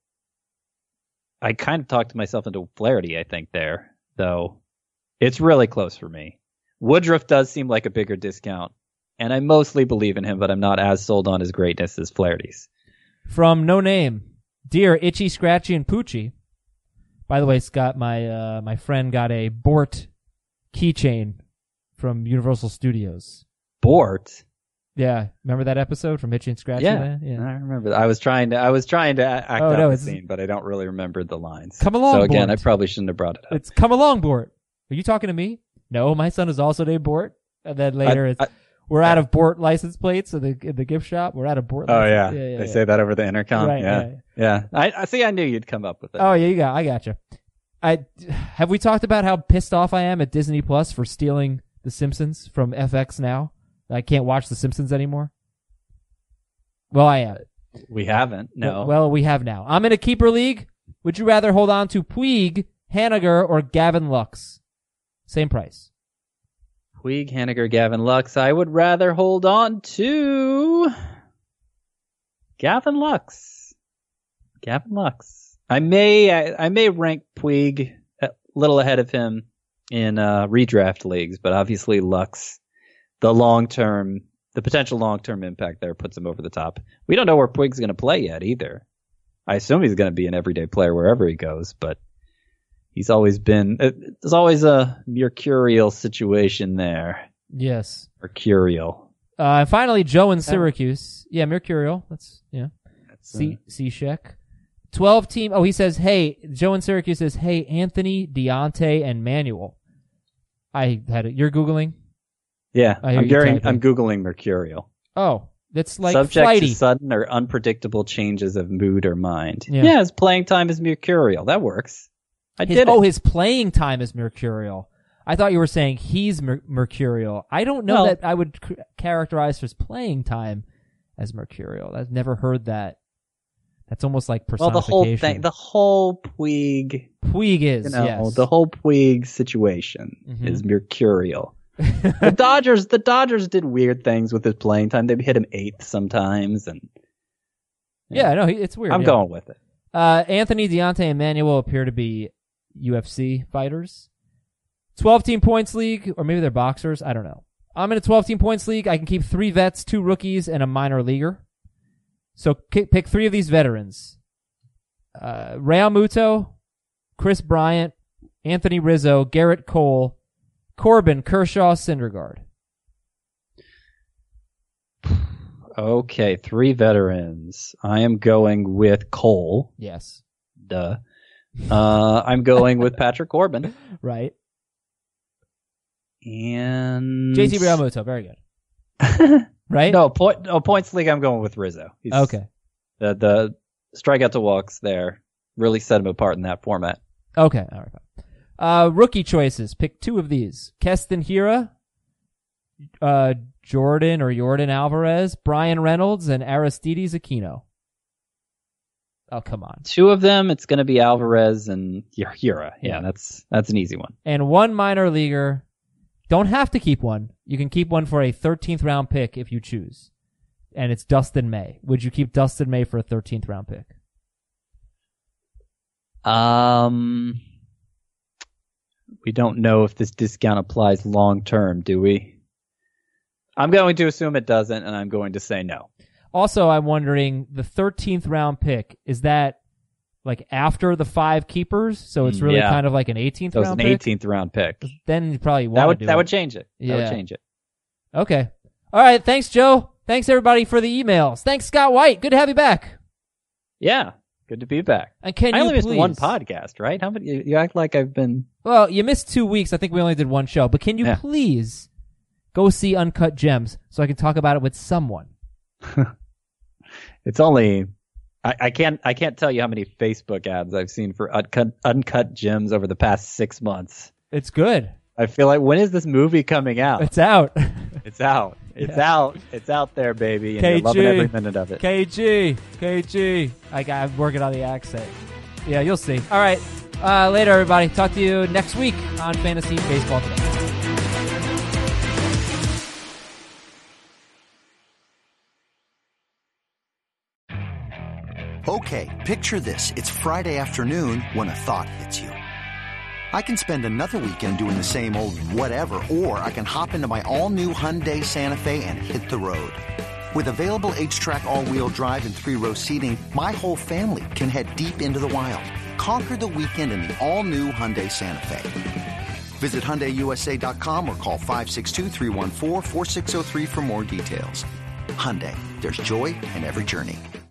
I kind of talked myself into Flaherty, I think, there, though it's really close for me. Woodruff does seem like a bigger discount, and I mostly believe in him, but I'm not as sold on his greatness as Flaherty's. From No Name, Dear Itchy, Scratchy, and Poochie. By the way, Scott, my uh, my friend got a Bort keychain from Universal Studios. Bort? Yeah, remember that episode from Itchy and Scratchy? Yeah, Man? yeah. I remember. I was trying to. I was trying to act Oh, out no, the it's- scene, but I don't really remember the lines. Come along, So again, Bort. I probably shouldn't have brought it up. It's Come Along, Bort. Are you talking to me? No, my son is also named Bort. And then later, I- it's I- we're out of Bort license plates in the in the gift shop. We're out of Bort. Oh license. yeah, yeah, yeah, they yeah. say that over the intercom. Right, yeah, right. yeah. I, I see. I knew you'd come up with it. Oh yeah, you got. I got you. I have we talked about how pissed off I am at Disney Plus for stealing The Simpsons from F X now? I can't watch The Simpsons anymore. Well, I am. We haven't. No. Well, we have now. I'm in a keeper league. Would you rather hold on to Puig, Haniger, or Gavin Lux? Same price. Puig, Haniger, Gavin Lux. I would rather hold on to Gavin Lux. Gavin Lux. I may I, I may rank Puig a little ahead of him in uh, redraft leagues, but obviously Lux, the long term, the potential long term impact there puts him over the top. We don't know where Puig's going to play yet either. I assume he's going to be an everyday player wherever he goes, but he's always been. There's always a mercurial situation there. Yes. Mercurial. Uh, and finally, Joe in Syracuse. Yeah, Mercurial. That's, yeah. That's, uh, C C-Sheck. twelve team. Oh, he says, hey, Joe in Syracuse says, hey, Anthony, Deontay, and Manuel. I had it. You're Googling? Yeah, I hear I'm, you gearing, typing. I'm Googling mercurial. Oh, that's like Subject flighty. to sudden or unpredictable changes of mood or mind. Yeah. Yeah, his playing time is mercurial. That works. I His, did oh, it. his playing time is mercurial. I thought you were saying he's mer- mercurial. I don't know Well- that I would c- characterize his playing time as mercurial. I've never heard that. That's almost like Well, personification. the whole thing, the whole Puig, Puig is, you know, yes. the whole Puig situation Mhm. is mercurial. the Dodgers, the Dodgers did weird things with his playing time. They hit him eighth sometimes, and yeah, no, he- it's weird. I'm yeah. going with it. Uh, Anthony, Deontay, and Manuel appear to be U F C fighters. twelve-team points league, or maybe they're boxers. I don't know. I'm in a twelve-team points league. I can keep three vets, two rookies, and a minor leaguer. So k- pick three of these veterans. Uh, Real Muto, Chris Bryant, Anthony Rizzo, Garrett Cole, Corbin, Kershaw, Syndergaard. Okay, three veterans. I am going with Cole. Yes. Duh. Uh, I'm going with Patrick Corbin. Right. And J T Real Muto, very good. Right? No, point, no points league. I'm going with Rizzo. He's, Okay. The the strikeout to walks there really set him apart in that format. Okay. All right. Fine. Uh, rookie choices. Pick two of these. Keston Hira, uh, Jordan or Jordan Alvarez, Brian Reynolds, and Aristides Aquino. Oh, come on. Two of them, it's going to be Alvarez and Hira. Yeah, Yeah. that's that's an easy one. And one minor leaguer. Don't have to keep one. You can keep one for a thirteenth round pick if you choose. And it's Dustin May. Would you keep Dustin May for a thirteenth round pick? Um, we don't know if this discount applies long term, do we? I'm going to assume it doesn't, and I'm going to say no. Also, I'm wondering, the thirteenth round pick, is that like after the five keepers? So it's really Yeah. kind of like an eighteenth So it's round an pick? eighteenth round pick. Then you probably want That to would do that it. would change it. That Yeah. would change it. Okay. All right. Thanks, Joe. Thanks, everybody, for the emails. Thanks, Scott White. Good to have you back. Yeah. Good to be back. And can I you only missed please... one podcast, right? How many? You, you act like I've been. Well, you missed two weeks. I think we only did one show. But can you Yeah. please go see Uncut Gems so I can talk about it with someone? It's only. I, I can't. I can't tell you how many Facebook ads I've seen for uncut uncut gems over the past six months. It's good. I feel like, when is this movie coming out? It's out. It's out. It's Yeah. out. It's out there, baby. And K G. you're loving every minute of it. K G. K G. I got, I'm working on the accent. Yeah, you'll see. All right. Uh, later, everybody. Talk to you next week on Fantasy Baseball Today. Okay, picture this. It's Friday afternoon when a thought hits you. I can spend another weekend doing the same old whatever, or I can hop into my all-new Hyundai Santa Fe and hit the road. With available H-Track all-wheel drive and three-row seating, my whole family can head deep into the wild. Conquer the weekend in the all-new Hyundai Santa Fe. Visit Hyundai U S A dot com or call five six two, three one four, four six zero three for more details. Hyundai, there's joy in every journey.